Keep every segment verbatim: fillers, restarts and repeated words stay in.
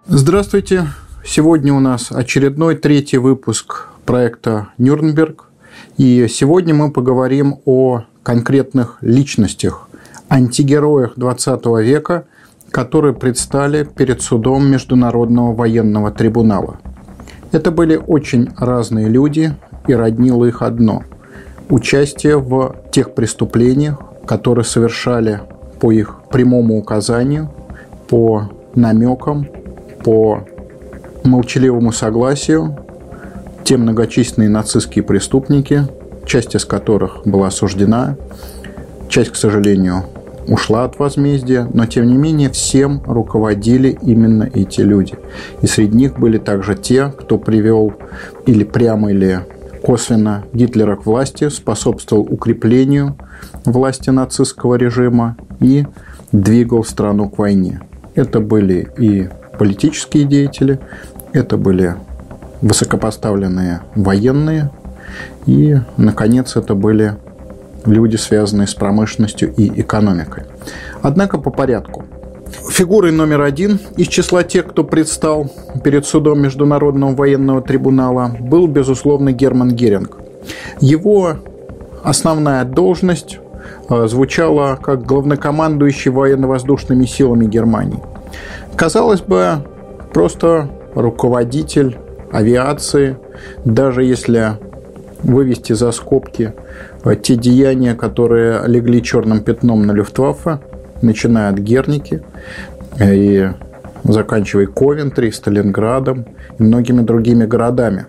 Здравствуйте! Сегодня у нас очередной третий выпуск проекта «Нюрнберг». И сегодня мы поговорим о конкретных личностях, антигероях двадцатого века, которые предстали перед судом Международного военного трибунала. Это были очень разные люди, и роднило их одно – участие в тех преступлениях, которые совершали по их прямому указанию, по намекам, по молчаливому согласию те многочисленные нацистские преступники, часть из которых была осуждена, часть, к сожалению, ушла от возмездия, но тем не менее всем руководили именно эти люди. И среди них были также те, кто привел или прямо, или косвенно Гитлера к власти, способствовал укреплению власти нацистского режима и двигал страну к войне. Это были и политические деятели, это были высокопоставленные военные и, наконец, это были люди, связанные с промышленностью и экономикой. Однако по порядку. Фигурой номер один из числа тех, кто предстал перед судом Международного военного трибунала, был, безусловно, Герман Геринг. Его основная должность звучала как главнокомандующий военно-воздушными силами Германии. Казалось бы, просто руководитель авиации, даже если вывести за скобки те деяния, которые легли черным пятном на Люфтваффе, начиная от Герники и заканчивая Ковентри, Сталинградом и многими другими городами.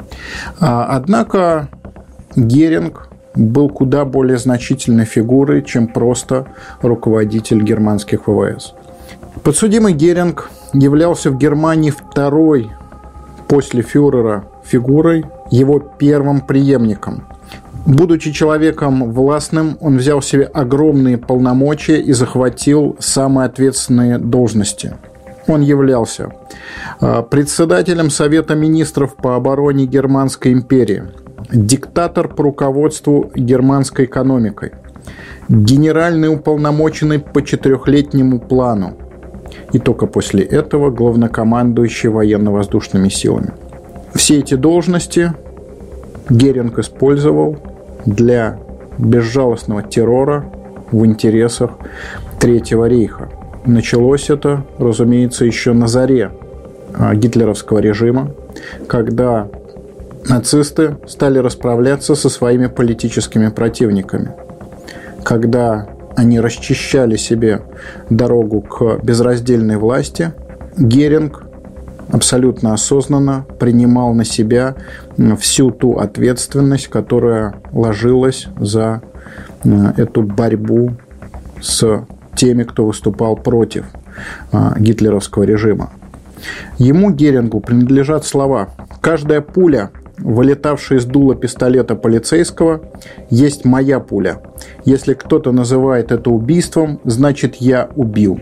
Однако Геринг был куда более значительной фигурой, чем просто руководитель германских ВВС. Подсудимый Геринг являлся в Германии второй после фюрера фигурой, его первым преемником. Будучи человеком властным, он взял себе огромные полномочия и захватил самые ответственные должности. Он являлся председателем Совета министров по обороне Германской империи, диктатор по руководству германской экономикой, генеральный уполномоченный по четырехлетнему плану, и только после этого главнокомандующий военно-воздушными силами. Все эти должности Геринг использовал для безжалостного террора в интересах Третьего рейха. Началось это, разумеется, еще на заре гитлеровского режима, когда нацисты стали расправляться со своими политическими противниками, когда они расчищали себе дорогу к безраздельной власти. Геринг абсолютно осознанно принимал на себя всю ту ответственность, которая ложилась за эту борьбу с теми, кто выступал против гитлеровского режима. Ему, Герингу, принадлежат слова: «Каждая пуля, вылетавшая из дула пистолета полицейского, есть моя пуля. Если кто-то называет это убийством, значит, я убил».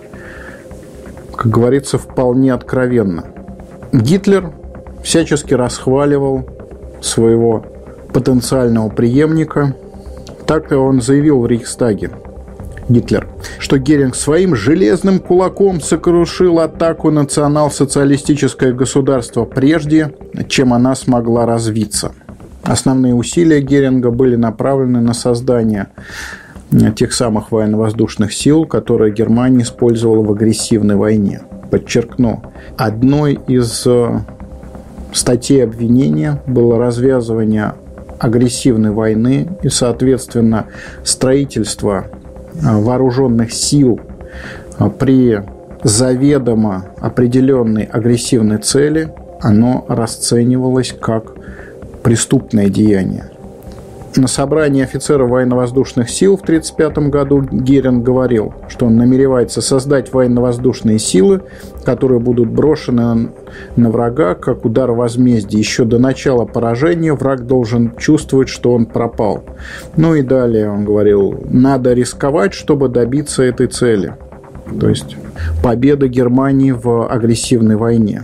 Как говорится, вполне откровенно. Гитлер всячески расхваливал своего потенциального преемника. Так он заявил в Рейхстаге, Гитлер, что Геринг своим железным кулаком сокрушил атаку национал-социалистическое государство прежде, чем она смогла развиться. Основные усилия Геринга были направлены на создание тех самых военно-воздушных сил, которые Германия использовала в агрессивной войне. Подчеркну, одной из статей обвинения было развязывание агрессивной войны и, соответственно, строительство вооруженных сил при заведомо определенной агрессивной цели, оно расценивалось как преступное деяние. На собрании офицеров военно-воздушных сил в тысяча девятьсот тридцать пятом году Геринг говорил, что он намеревается создать военно-воздушные силы, которые будут брошены на врага как удар возмездия. Еще до начала поражения враг должен чувствовать, что он пропал. Ну и далее он говорил: надо рисковать, чтобы добиться этой цели. То есть победа Германии в агрессивной войне.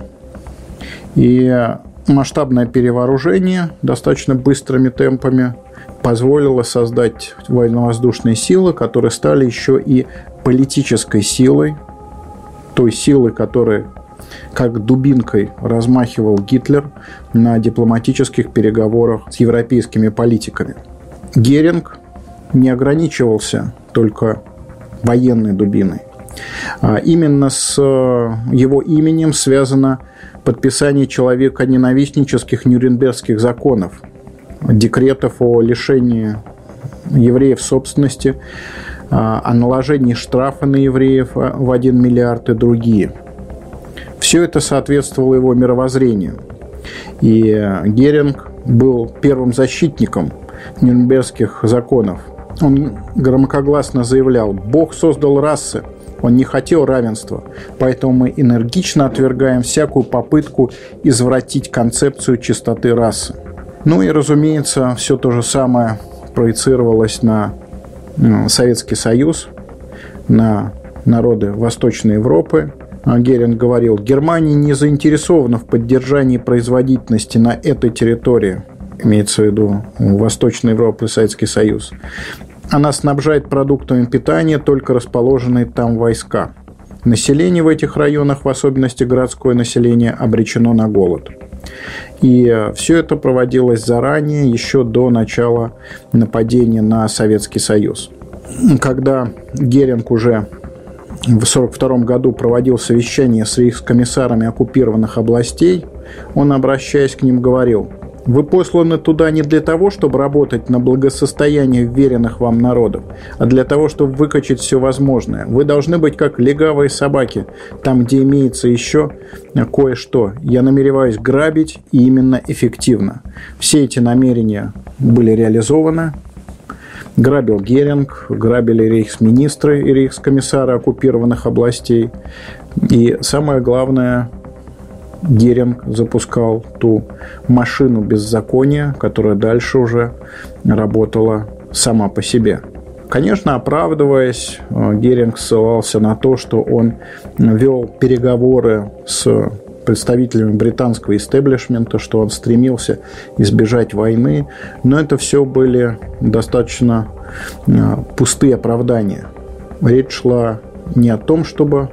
И масштабное перевооружение достаточно быстрыми темпами позволило создать военно-воздушные силы, которые стали еще и политической силой, той силой, которая как дубинкой размахивал Гитлер на дипломатических переговорах с европейскими политиками. Геринг не ограничивался только военной дубиной. Именно с его именем связано подписание человеконенавистнических нюрнбергских законов, декретов о лишении евреев собственности, о наложении штрафа на евреев в один миллиард и другие. Все это соответствовало его мировоззрению. И Геринг был первым защитником нюрнбергских законов. Он громкогласно заявлял: «Бог создал расы, Он не хотел равенства, поэтому мы энергично отвергаем всякую попытку извратить концепцию чистоты расы». Ну и, разумеется, все то же самое проецировалось на Советский Союз, на народы Восточной Европы. Геринг говорил: «Германия не заинтересована в поддержании производительности на этой территории», имеется в виду Восточная Европа и Советский Союз. «Она снабжает продуктами питания только расположенные там войска. Население в этих районах, в особенности городское население, обречено на голод». И все это проводилось заранее, еще до начала нападения на Советский Союз. Когда Геринг уже в сорок втором году проводил совещание с рейхскомиссарами оккупированных областей, он, обращаясь к ним, говорил: «Вы посланы туда не для того, чтобы работать на благосостояние веренных вам народов, а для того, чтобы выкачать все возможное. Вы должны быть как легавые собаки, там, где имеется еще кое-что. Я намереваюсь грабить, и именно эффективно». Все эти намерения были реализованы. Грабил Геринг, грабили рейхсминистры и рейхскомиссары оккупированных областей. И самое главное, Геринг запускал ту машину беззакония, которая дальше уже работала сама по себе. Конечно, оправдываясь, Геринг ссылался на то, что он вел переговоры с представителями британского истеблишмента, что он стремился избежать войны, но это все были достаточно пустые оправдания. Речь шла не о том, чтобы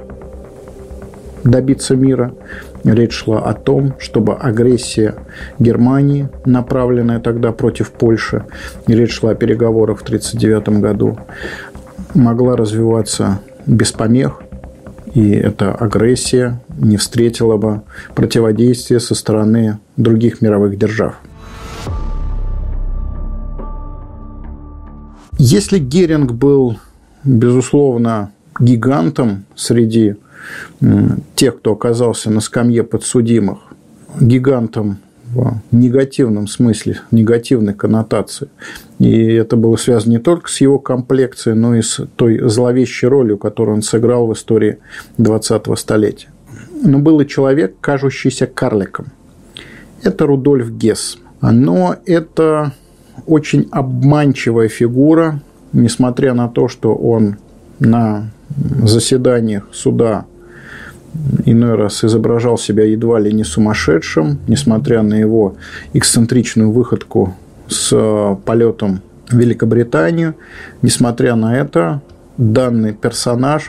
добиться мира, речь шла о том, чтобы агрессия Германии, направленная тогда против Польши, и речь шла о переговорах в тысяча девятьсот тридцать девятом году, могла развиваться без помех, и эта агрессия не встретила бы противодействия со стороны других мировых держав. Если Геринг был, безусловно, гигантом среди тех, кто оказался на скамье подсудимых, гигантом в негативном смысле, негативной коннотации. И это было связано не только с его комплекцией, но и с той зловещей ролью, которую он сыграл в истории двадцатого столетия. Но был и человек, кажущийся карликом. Это Рудольф Гесс. Но это очень обманчивая фигура, несмотря на то, что он на заседаниях суда иной раз изображал себя едва ли не сумасшедшим, несмотря на его эксцентричную выходку с полетом в Великобританию. Несмотря на это, данный персонаж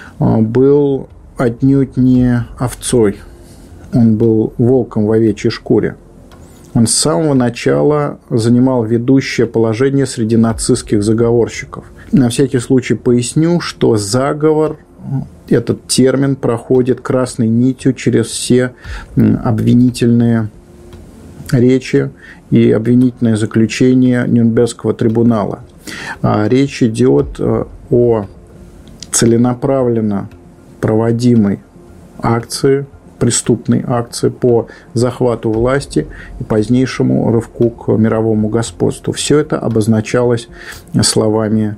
был отнюдь не овцой. Он был волком в овечьей шкуре. Он с самого начала занимал ведущее положение среди нацистских заговорщиков. На всякий случай поясню, что заговор, этот термин, проходит красной нитью через все обвинительные речи и обвинительное заключение Нюрнбергского трибунала. Речь идет о целенаправленно проводимой акции, преступной акции по захвату власти и позднейшему рывку к мировому господству. Все это обозначалось словами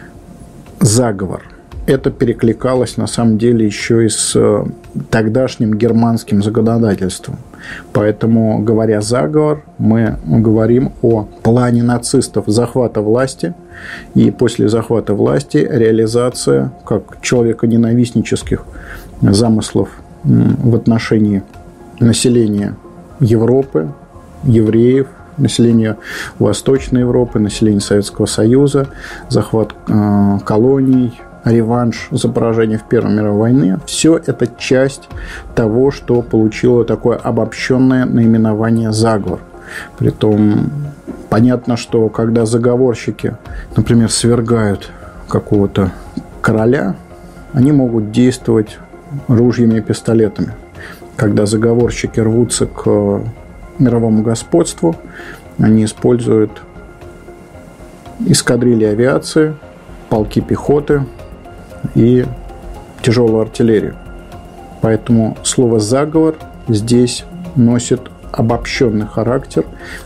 «заговор». Это перекликалось, на самом деле, еще и с тогдашним германским законодательством. Поэтому, говоря «заговор», мы говорим о плане нацистов захвата власти, и после захвата власти реализация как человеконенавистнических замыслов в отношении населения Европы, евреев, населения Восточной Европы, населения Советского Союза, захват э, колоний, реванш за поражение в Первой мировой войне. Все это часть того, что получило такое обобщенное наименование «заговор». Притом понятно, что когда заговорщики, например, свергают какого-то короля, они могут действовать ружьями и пистолетами. Когда заговорщики рвутся к мировому господству, они используют эскадрильи авиации, полки пехоты и тяжелую артиллерию. Поэтому слово «заговор» здесь носит обобщенный характер,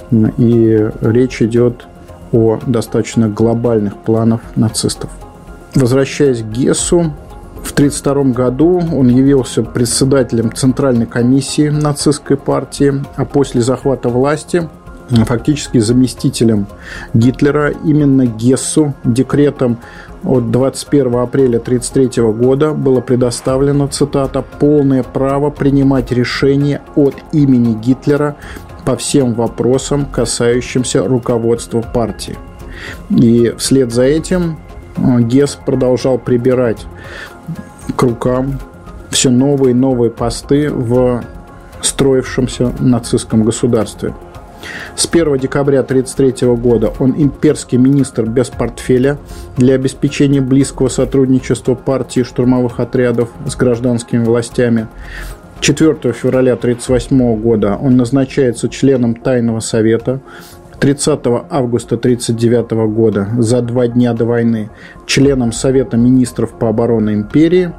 и речь идет о достаточно глобальных планах нацистов. Возвращаясь к Гессу, в тысяча девятьсот тридцать втором году он явился председателем Центральной комиссии нацистской партии, а после захвата власти фактически заместителем Гитлера. Именно Гессу декретом от двадцать первого апреля тысяча девятьсот тридцать третьего года было предоставлено, цитата, «полное право принимать решения от имени Гитлера по всем вопросам, касающимся руководства партии». И вслед за этим Гесс продолжал прибирать к рукам все новые и новые посты в строившемся нацистском государстве. С первого декабря тысяча девятьсот тридцать третьего года он имперский министр без портфеля для обеспечения близкого сотрудничества партии и штурмовых отрядов с гражданскими властями. четвёртого февраля тысяча девятьсот тридцать восьмого года он назначается членом Тайного совета. тридцатого августа тысяча девятьсот тридцать девятого года, за два дня до войны, членом Совета министров по обороне империи.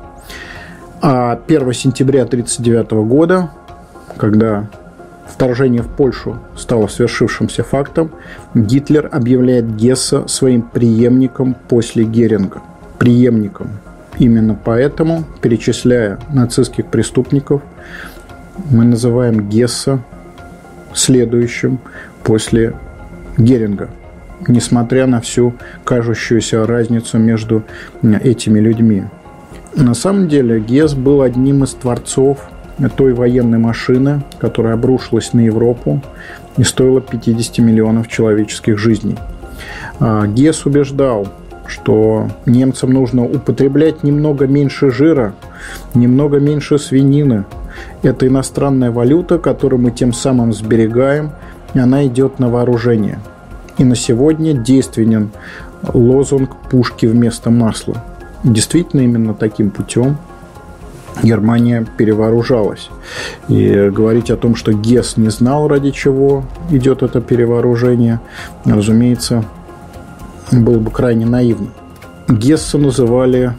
А первого сентября тысяча девятьсот тридцать девятого года, когда вторжение в Польшу стало свершившимся фактом, Гитлер объявляет Гесса своим преемником после Геринга. Преемником. Именно поэтому, перечисляя нацистских преступников, мы называем Гесса следующим после Геринга, несмотря на всю кажущуюся разницу между этими людьми. На самом деле Гесс был одним из творцов той военной машины, которая обрушилась на Европу и стоила пятьдесят миллионов человеческих жизней. Гесс убеждал, что немцам нужно употреблять немного меньше жира, немного меньше свинины. Это иностранная валюта, которую мы тем самым сберегаем, и она идет на вооружение. И на сегодня действенен лозунг «пушки вместо масла». Действительно, именно таким путем Германия перевооружалась. И говорить о том, что Гесс не знал, ради чего идет это перевооружение, разумеется, было бы крайне наивно. Гесса называли,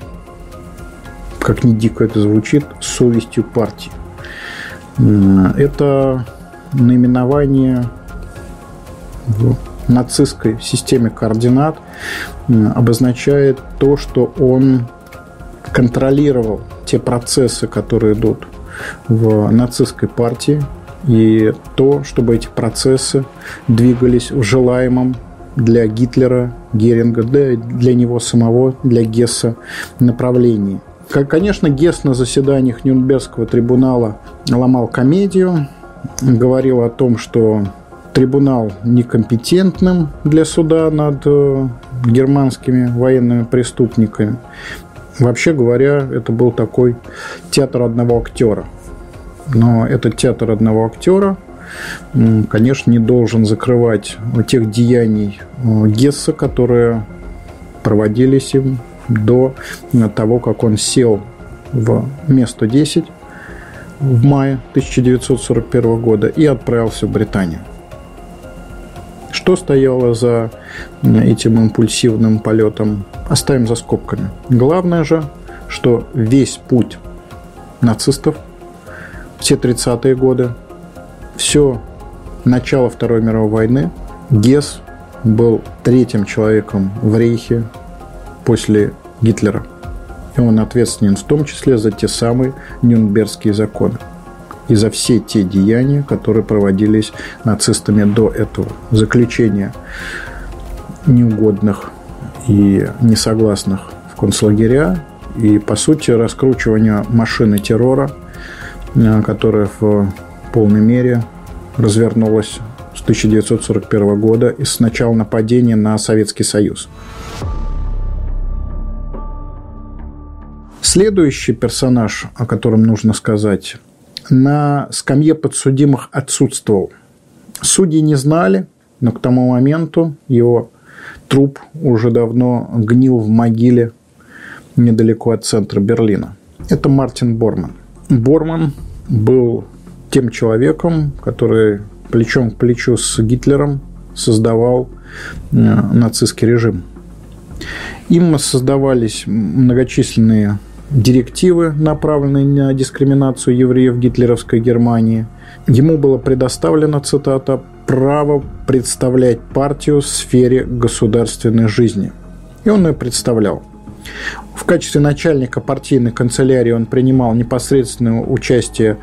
как ни дико это звучит, совестью партии. Это наименование в нацистской системе координат обозначает то, что он контролировал те процессы, которые идут в нацистской партии, и то, чтобы эти процессы двигались в желаемом для Гитлера, Геринга, да, для него самого, для Гесса направлении. Конечно, Гесс на заседаниях Нюрнбергского трибунала ломал комедию, говорил о том, что трибунал некомпетентным для суда над германскими военными преступниками. Вообще говоря, это был такой театр одного актера. Но этот театр одного актера, конечно, не должен закрывать тех деяний Гесса, которые проводились им до того, как он сел в место десять в мае тысяча девятьсот сорок первого года и отправился в Британию. Что стояло за этим импульсивным полетом, оставим за скобками. Главное же, что весь путь нацистов, все тридцатые годы, все начало Второй мировой войны, Гесс был третьим человеком в Рейхе после Гитлера. И он ответственен в том числе за те самые Нюрнбергские законы и за все те деяния, которые проводились нацистами до этого. Заключение неугодных и несогласных в концлагеря и, по сути, раскручивание машины террора, которая в полной мере развернулась с тысяча девятьсот сорок первого года и с начала нападения на Советский Союз. Следующий персонаж, о котором нужно сказать, на скамье подсудимых отсутствовал. Судьи не знали, но к тому моменту его труп уже давно гнил в могиле недалеко от центра Берлина. Это Мартин Борман. Борман был тем человеком, который плечом к плечу с Гитлером создавал нацистский режим. Им создавались многочисленные директивы, направленные на дискриминацию евреев в гитлеровской Германии. Ему было предоставлено, цитата, «право представлять партию в сфере государственной жизни». И он ее представлял. В качестве начальника партийной канцелярии он принимал непосредственное участие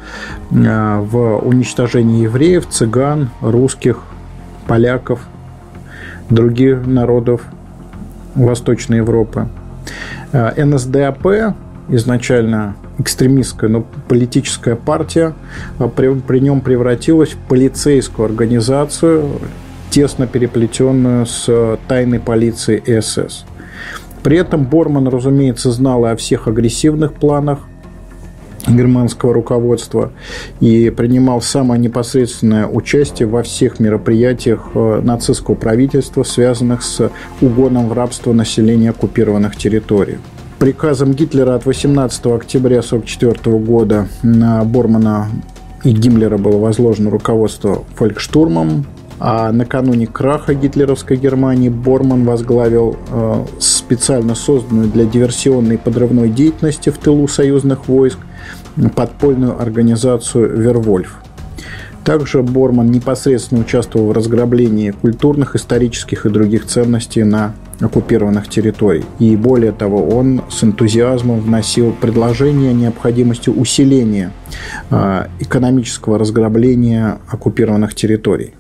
в уничтожении евреев, цыган, русских, поляков, других народов Восточной Европы. эн эс дэ а пэ, изначально экстремистская, но политическая партия, при, при нем превратилась в полицейскую организацию, тесно переплетенную с тайной полицией эс эс. При этом Борман, разумеется, знал и о всех агрессивных планах германского руководства и принимал самое непосредственное участие во всех мероприятиях нацистского правительства, связанных с угоном в рабство населения оккупированных территорий. Приказом Гитлера от восемнадцатого октября тысяча девятьсот сорок четвёртого года на Бормана и Гиммлера было возложено руководство фолькштурмом, а накануне краха гитлеровской Германии Борман возглавил э, специально созданную для диверсионной и подрывной деятельности в тылу союзных войск подпольную организацию «Вервольф». Также Борман непосредственно участвовал в разграблении культурных, исторических и других ценностей на оккупированных территориях. И более того, он с энтузиазмом вносил предложение о необходимости усиления э, экономического разграбления оккупированных территорий.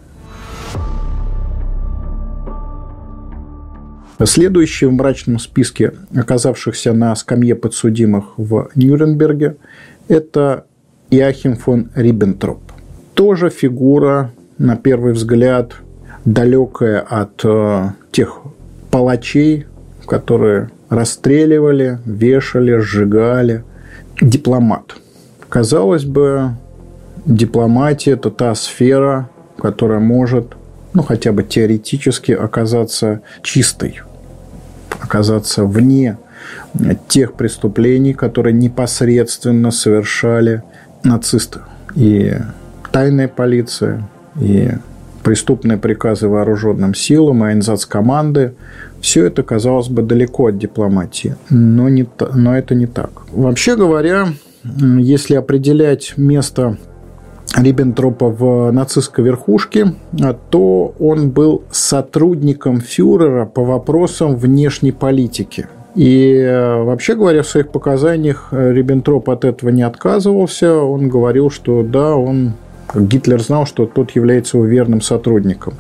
Следующий в мрачном списке оказавшихся на скамье подсудимых в Нюрнберге – это Иоахим фон Риббентроп. Тоже фигура, на первый взгляд, далекая от э, тех палачей, которые расстреливали, вешали, сжигали. Дипломат. Казалось бы, дипломатия – это та сфера, которая может, ну, хотя бы теоретически оказаться чистой, оказаться вне тех преступлений, которые непосредственно совершали нацисты. И тайная полиция, и преступные приказы вооруженным силам, и айнсацкоманды – все это, казалось бы, далеко от дипломатии. Но, не, но это не так. Вообще говоря, если определять место Риббентропа в нацистской верхушке, то он был сотрудником фюрера по вопросам внешней политики. И вообще говоря, в своих показаниях Риббентроп от этого не отказывался. Он говорил, что да, он, Гитлер знал, что тот является его верным сотрудником.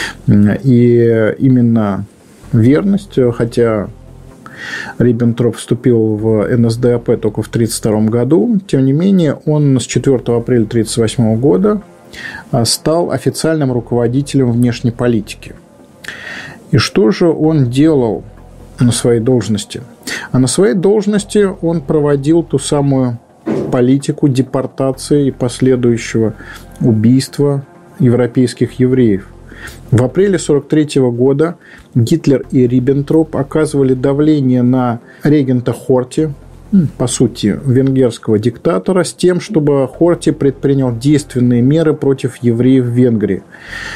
И именно верность, хотя Риббентроп вступил в эн эс дэ а пэ только в тысяча девятьсот тридцать втором году. Тем не менее, он с четвёртого апреля тысяча девятьсот тридцать восьмого года стал официальным руководителем внешней политики. И что же он делал на своей должности? А на своей должности он проводил ту самую политику депортации и последующего убийства европейских евреев. В апреле тысяча девятьсот сорок третьего года Гитлер и Риббентроп оказывали давление на регента Хорти, по сути, венгерского диктатора, с тем, чтобы Хорти предпринял действенные меры против евреев в Венгрии.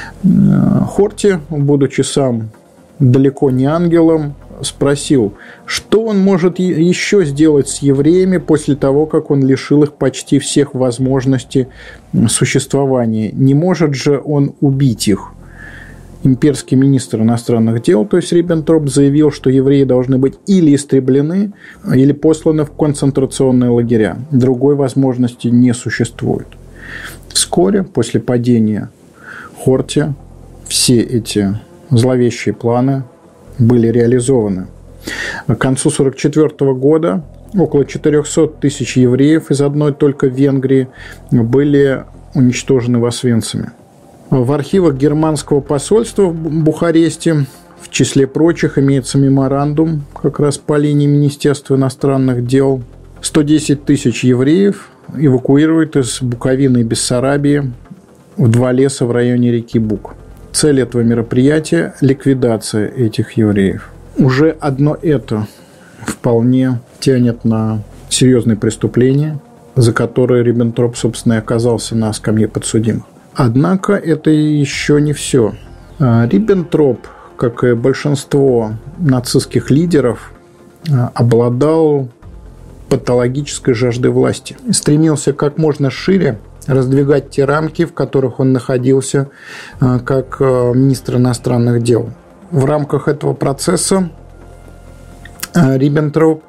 Хорти, будучи сам далеко не ангелом, спросил, что он может еще сделать с евреями после того, как он лишил их почти всех возможностей существования. Не может же он убить их? Имперский министр иностранных дел, то есть Риббентроп, заявил, что евреи должны быть или истреблены, или посланы в концентрационные лагеря. Другой возможности не существует. Вскоре после падения Хорти все эти зловещие планы были реализованы. К концу тысяча девятьсот сорок четвёртого года около четыреста тысяч евреев из одной только Венгрии были уничтожены в Освенциме. В архивах германского посольства в Бухаресте, в числе прочих, имеется меморандум как раз по линии Министерства иностранных дел сто десять тысяч евреев эвакуируют из Буковины и Бессарабии в два леса в районе реки Буг. Цель этого мероприятия – ликвидация этих евреев. Уже одно это вполне тянет на серьезные преступления, за которые Риббентроп, собственно, и оказался на скамье подсудимых. Однако это еще не все. Риббентроп, как и большинство нацистских лидеров, обладал патологической жаждой власти. Стремился как можно шире раздвигать те рамки, в которых он находился как министр иностранных дел. В рамках этого процесса Риббентроп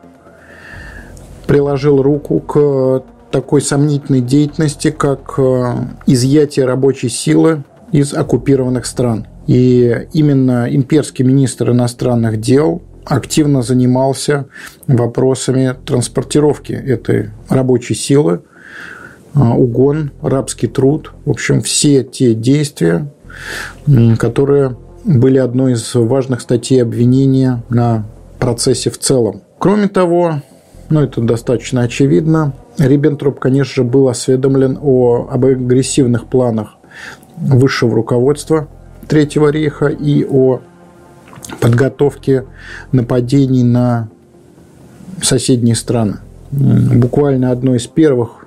приложил руку к такой сомнительной деятельности, как изъятие рабочей силы из оккупированных стран. И именно имперский министр иностранных дел активно занимался вопросами транспортировки этой рабочей силы, угон, рабский труд. В общем, все те действия, которые были одной из важных статей обвинения на процессе в целом. Кроме того, ну это достаточно очевидно, Риббентроп, конечно же, был осведомлен о, об агрессивных планах высшего руководства Третьего рейха и о подготовке нападений на соседние страны. Буквально одной из первых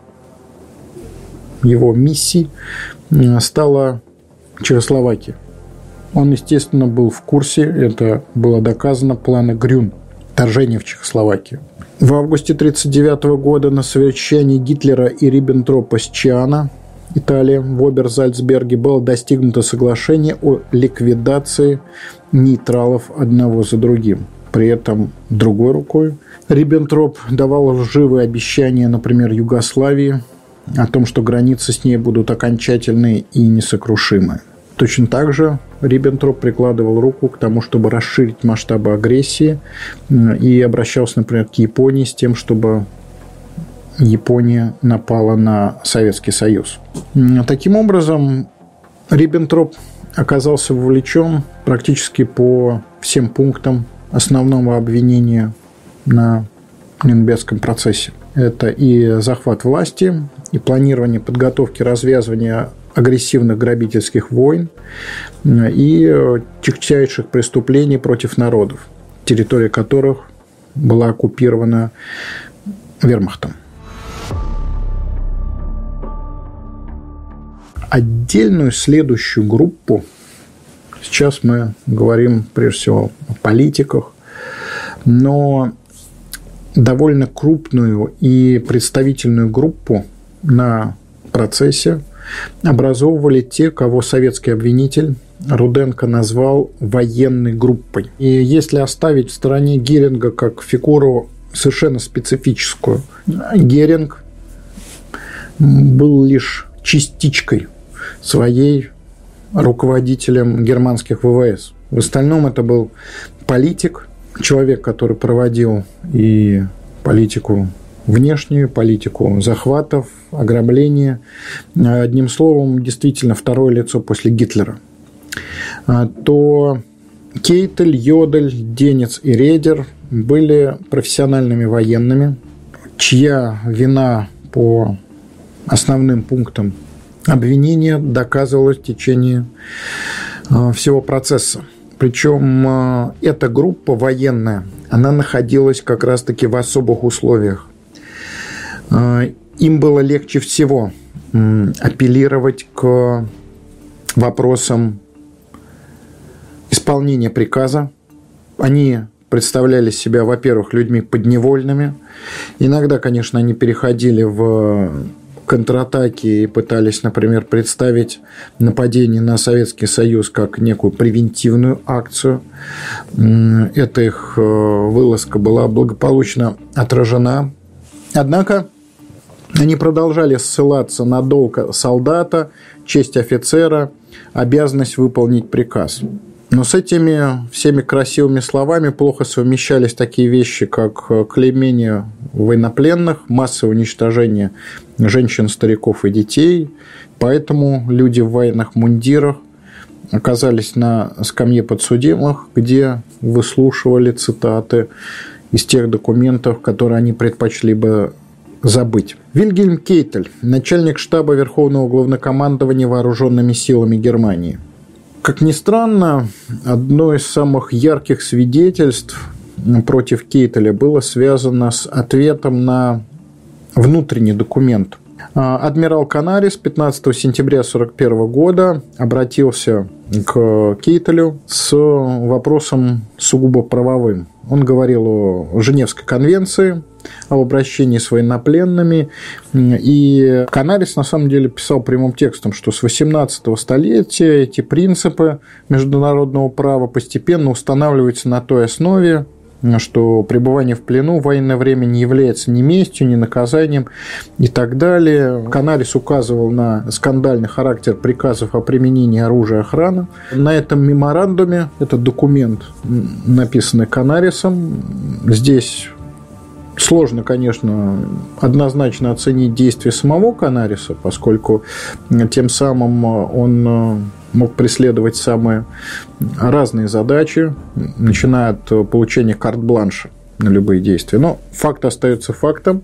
его миссий стала Чехословакия. Он, естественно, был в курсе, это было доказано, плана Грюн, вторжения в Чехословакию. В августе тысяча девятьсот тридцать девятого года на совещании Гитлера и Риббентропа с Чиано, Италия, в Оберзальцберге было достигнуто соглашение о ликвидации нейтралов одного за другим. При этом другой рукой Риббентроп давал лживые обещания, например, Югославии, о том, что границы с ней будут окончательные и несокрушимые. Точно так же Риббентроп прикладывал руку к тому, чтобы расширить масштабы агрессии, и обращался, например, к Японии с тем, чтобы Япония напала на Советский Союз. Таким образом, Риббентроп оказался вовлечен практически по всем пунктам основного обвинения на Нюрнбергском процессе. Это и захват власти, и планирование подготовки развязывания агрессивных грабительских войн, и тягчайших преступлений против народов, территория которых была оккупирована вермахтом. Отдельную следующую группу, сейчас мы говорим прежде всего о политиках, но довольно крупную и представительную группу на процессе образовывали те, кого советский обвинитель Руденко назвал военной группой. И если оставить в стороне Геринга как фигуру совершенно специфическую, Геринг был лишь частичкой своей руководителем германских ВВС. В остальном это был политик, человек, который проводил и политику внешнюю, политику захватов, ограбления. Одним словом, действительно второе лицо после Гитлера. То Кейтель, Йодель, Денец и Редер были профессиональными военными, чья вина по основным пунктам обвинения доказывалась в течение всего процесса. Причем эта группа военная, она находилась как раз-таки в особых условиях. Им было легче всего апеллировать к вопросам исполнения приказа. Они представляли себя, во-первых, людьми подневольными. Иногда, конечно, они переходили в контратаки и пытались, например, представить нападение на Советский Союз как некую превентивную акцию. Эта их вылазка была благополучно отражена. Однако они продолжали ссылаться на долг солдата, честь офицера, обязанность выполнить приказ. Но с этими всеми красивыми словами плохо совмещались такие вещи, как клеймение военнопленных, массовое уничтожение женщин, стариков и детей. Поэтому люди в военных мундирах оказались на скамье подсудимых, где выслушивали цитаты из тех документов, которые они предпочли бы забыть. Вильгельм Кейтель, начальник штаба Верховного главнокомандования вооруженными силами Германии. Как ни странно, одно из самых ярких свидетельств против Кейтеля было связано с ответом на внутренний документ. Адмирал Канарис пятнадцатого сентября тысяча девятьсот сорок первого года обратился к Кейтелю с вопросом сугубо правовым. Он говорил о Женевской конвенции, об обращении с военнопленными. И Канарис на самом деле писал прямым текстом, что с восемнадцатого столетия эти принципы международного права постепенно устанавливаются на той основе, что пребывание в плену в военное время не является ни местью, ни наказанием и так далее. Канарис указывал на скандальный характер приказов о применении оружия и охраны. На этом меморандуме, этот документ, написанный Канарисом, здесь сложно, конечно, однозначно оценить действия самого Канариса, поскольку тем самым он мог преследовать самые разные задачи, начиная от получения карт-бланша на любые действия. Но факт остается фактом.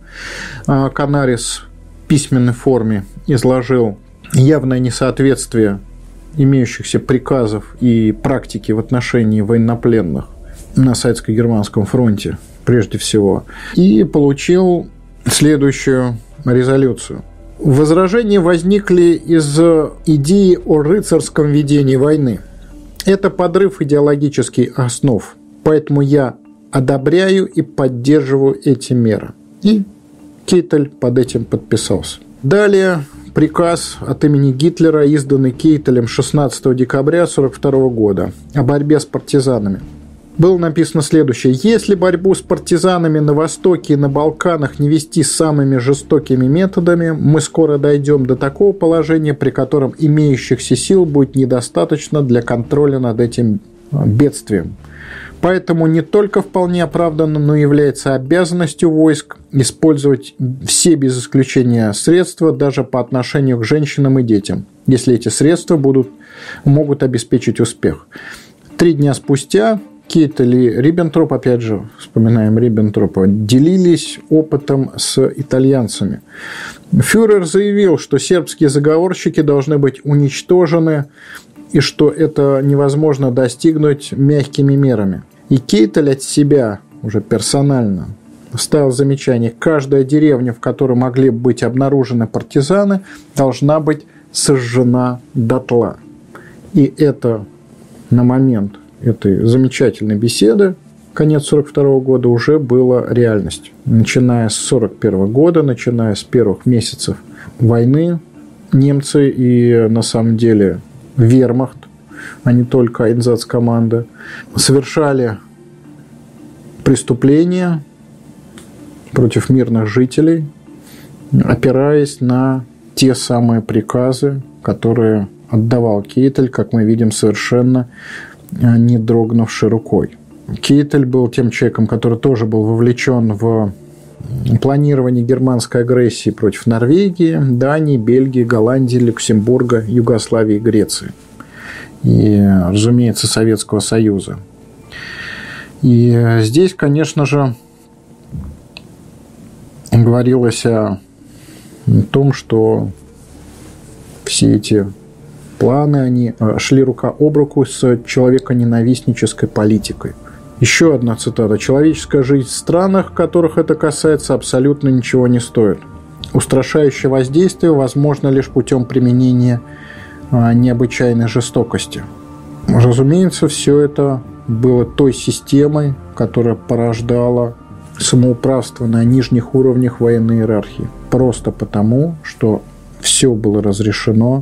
Канарис в письменной форме изложил явное несоответствие имеющихся приказов и практики в отношении военнопленных на Советско-Германском фронте, прежде всего, и получил следующую резолюцию. Возражения возникли из идеи о рыцарском ведении войны. Это подрыв идеологических основ, поэтому я одобряю и поддерживаю эти меры. И Кейтель под этим подписался. Далее приказ от имени Гитлера, изданный Кейтелем шестнадцатого декабря тысяча девятьсот сорок второго года о борьбе с партизанами. Было написано следующее. Если борьбу с партизанами на Востоке и на Балканах не вести самыми жестокими методами, мы скоро дойдем до такого положения, при котором имеющихся сил будет недостаточно для контроля над этим бедствием. Поэтому не только вполне оправданно, но и является обязанностью войск использовать все без исключения средства даже по отношению к женщинам и детям, если эти средства будут, могут обеспечить успех. Три дня спустя Кейтель и Риббентроп, опять же, вспоминаем Риббентропа, делились опытом с итальянцами. Фюрер заявил, что сербские заговорщики должны быть уничтожены и что это невозможно достигнуть мягкими мерами. И Кейтель от себя уже персонально ставил замечание: каждая деревня, в которой могли быть обнаружены партизаны, должна быть сожжена дотла. И это на момент этой замечательной беседы, конец сорок второго года, уже было реальностью. Начиная с сорок первого года, начиная с первых месяцев войны, немцы и, на самом деле, вермахт, а не только Айнзац-команда, совершали преступления против мирных жителей, опираясь на те самые приказы, которые отдавал Кейтель, как мы видим, совершенно не дрогнувшей рукой. Кейтель был тем человеком, который тоже был вовлечен в планирование германской агрессии против Норвегии, Дании, Бельгии, Голландии, Люксембурга, Югославии и Греции. И, разумеется, Советского Союза. И здесь, конечно же, говорилось о том, что все эти планы, они шли рука об руку с человеконенавистнической политикой. Еще одна цитата. «Человеческая жизнь в странах, которых это касается, абсолютно ничего не стоит. Устрашающее воздействие возможно лишь путем применения необычайной жестокости». Разумеется, все это было той системой, которая порождала самоуправство на нижних уровнях военной иерархии. Просто потому, что все было разрешено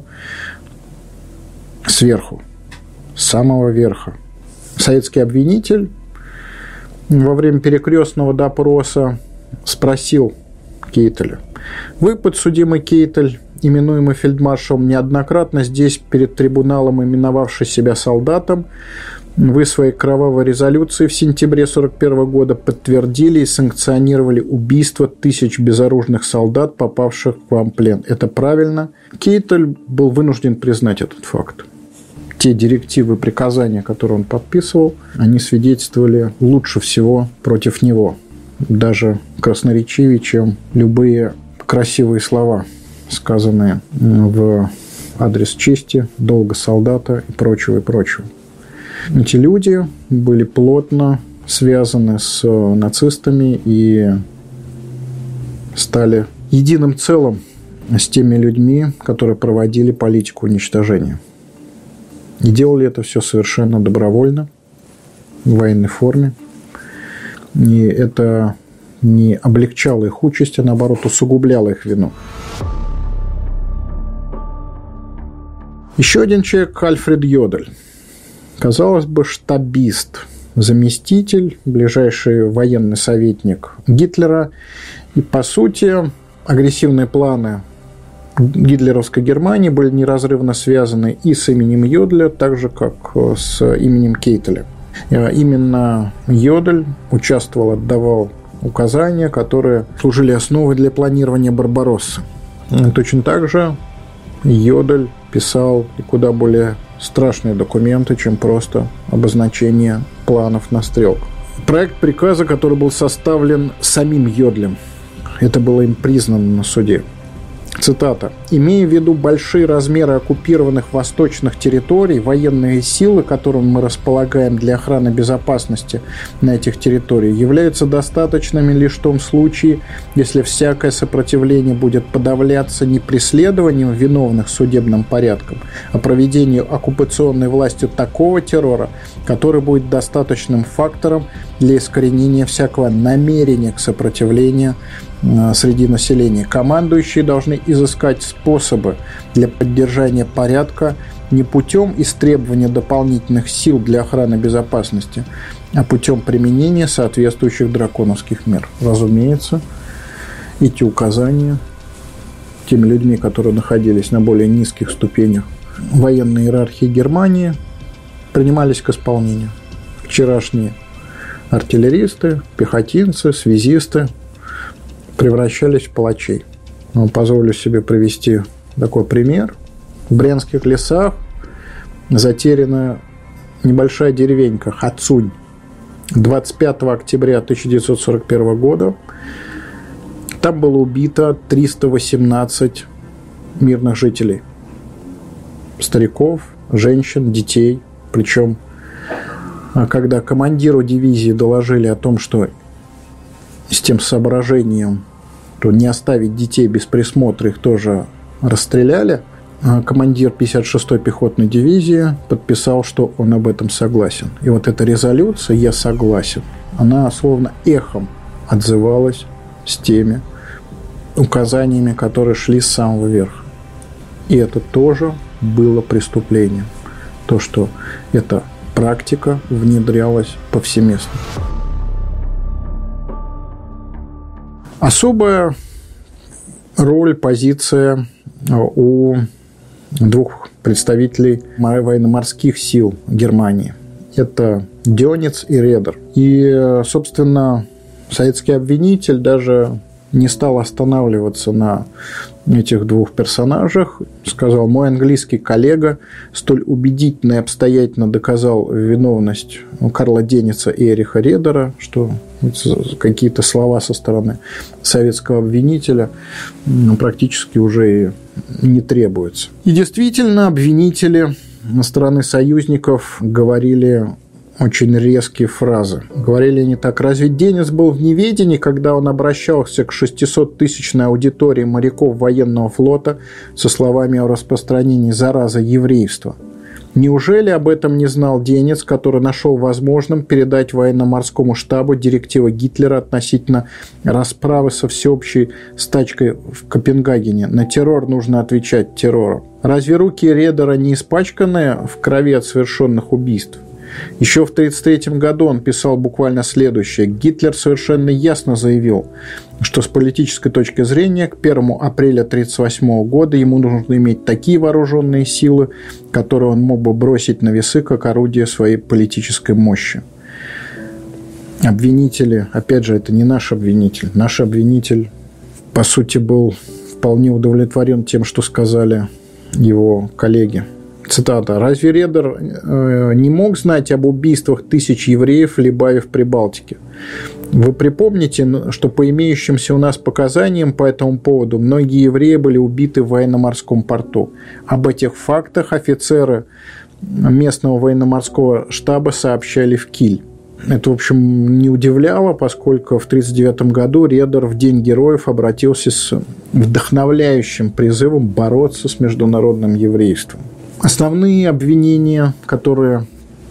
сверху, с самого верха. Советский обвинитель во время перекрестного допроса спросил Кейтеля: «Вы, подсудимый Кейтель, именуемый фельдмаршалом, неоднократно здесь перед трибуналом именовавший себя солдатом, вы своей кровавой резолюцией в сентябре сорок первого года подтвердили и санкционировали убийство тысяч безоружных солдат, попавших к вам в плен. Это правильно?» Кейтель был вынужден признать этот факт. те директивы, приказания, которые он подписывал, они свидетельствовали лучше всего против него. Даже красноречивее, чем любые красивые слова, сказанные в адрес чести, долга солдата и прочего, и прочего. Эти люди были плотно связаны с нацистами и стали единым целым с теми людьми, которые проводили политику уничтожения. И делали это все совершенно добровольно, в военной форме. И это не облегчало их участь, а наоборот усугубляло их вину. Еще один человек – Альфред Йодель. Казалось бы, штабист, заместитель, ближайший военный советник Гитлера. И, по сути, агрессивные планы гитлеровской Германии были неразрывно связаны и с именем Йоделя, так же, как с именем Кейтеля. Именно Йодель участвовал, отдавал указания, которые служили основой для планирования Барбароссы. Точно так же Йодель писал и куда более страшные документы, чем просто обозначение планов на стрелках. Проект приказа, который был составлен самим Йоделем, это было им признано на суде. Цитата. «Имея в виду большие размеры оккупированных восточных территорий, военные силы, которыми мы располагаем для охраны безопасности на этих территориях, являются достаточными лишь в том случае, если всякое сопротивление будет подавляться не преследованием виновных судебным порядком, а проведением оккупационной властью такого террора, который будет достаточным фактором для искоренения всякого намерения к сопротивлению среди населения. Командующие должны изыскать способы для поддержания порядка не путем истребования дополнительных сил для охраны безопасности, а путем применения соответствующих драконовских мер». Разумеется, эти указания теми людьми, которые находились на более низких ступенях военной иерархии Германии, принимались к исполнению. Вчерашние артиллеристы, пехотинцы, связисты превращались в палачей. Но позволю себе привести такой пример. В Брянских лесах затеряна небольшая деревенька Хацунь. двадцать пятого октября тысяча девятьсот сорок первого года там было убито триста восемнадцать мирных жителей. Стариков, женщин, детей. Причем, когда командиру дивизии доложили о том, что с тем соображением, то не оставить детей без присмотра, их тоже расстреляли, командир пятьдесят шестой пехотной дивизии подписал, что он об этом согласен. И вот эта резолюция «Я согласен», она словно эхом отзывалась с теми указаниями, которые шли с самого верха. И это тоже было преступлением. То, что эта практика внедрялась повсеместно. Особая роль, позиция у двух представителей военно-морских сил Германии. Это Дёниц и Редер. И, собственно, советский обвинитель даже не стал останавливаться на этих двух персонажах. Сказал: мой английский коллега столь убедительно и обстоятельно доказал виновность Карла Дёница и Эриха Редера, что какие-то слова со стороны советского обвинителя практически уже и не требуются. И действительно, обвинители со стороны союзников говорили очень резкие фразы. Говорили они так: разве Дёниц был в неведении, когда он обращался к шестисоттысячной аудитории моряков военного флота со словами о распространении заразы еврейства? Неужели об этом не знал Дёниц, который нашел возможным передать военно-морскому штабу директивы Гитлера относительно расправы со всеобщей стачкой в Копенгагене? На террор нужно отвечать террором. Разве руки Редера не испачканы в крови от совершенных убийств? Еще в тысяча девятьсот тридцать третьем году он писал буквально следующее: Гитлер совершенно ясно заявил, что с политической точки зрения к первому апреля тысяча девятьсот тридцать восьмого года ему нужно иметь такие вооруженные силы, которые он мог бы бросить на весы как орудие своей политической мощи. Обвинители, опять же, это не наш обвинитель. Наш обвинитель, по сути, был вполне удовлетворен тем, что сказали его коллеги Цитата. «Разве Редер э, не мог знать об убийствах тысяч евреев в Либаве в Прибалтике? Вы припомните, что по имеющимся у нас показаниям по этому поводу многие евреи были убиты в военно-морском порту. Об этих фактах офицеры местного военно-морского штаба сообщали в Киль». Это, в общем, не удивляло, поскольку в тысяча девятьсот тридцать девятом году Редер в День героев обратился с вдохновляющим призывом бороться с международным еврейством. Основные обвинения, которые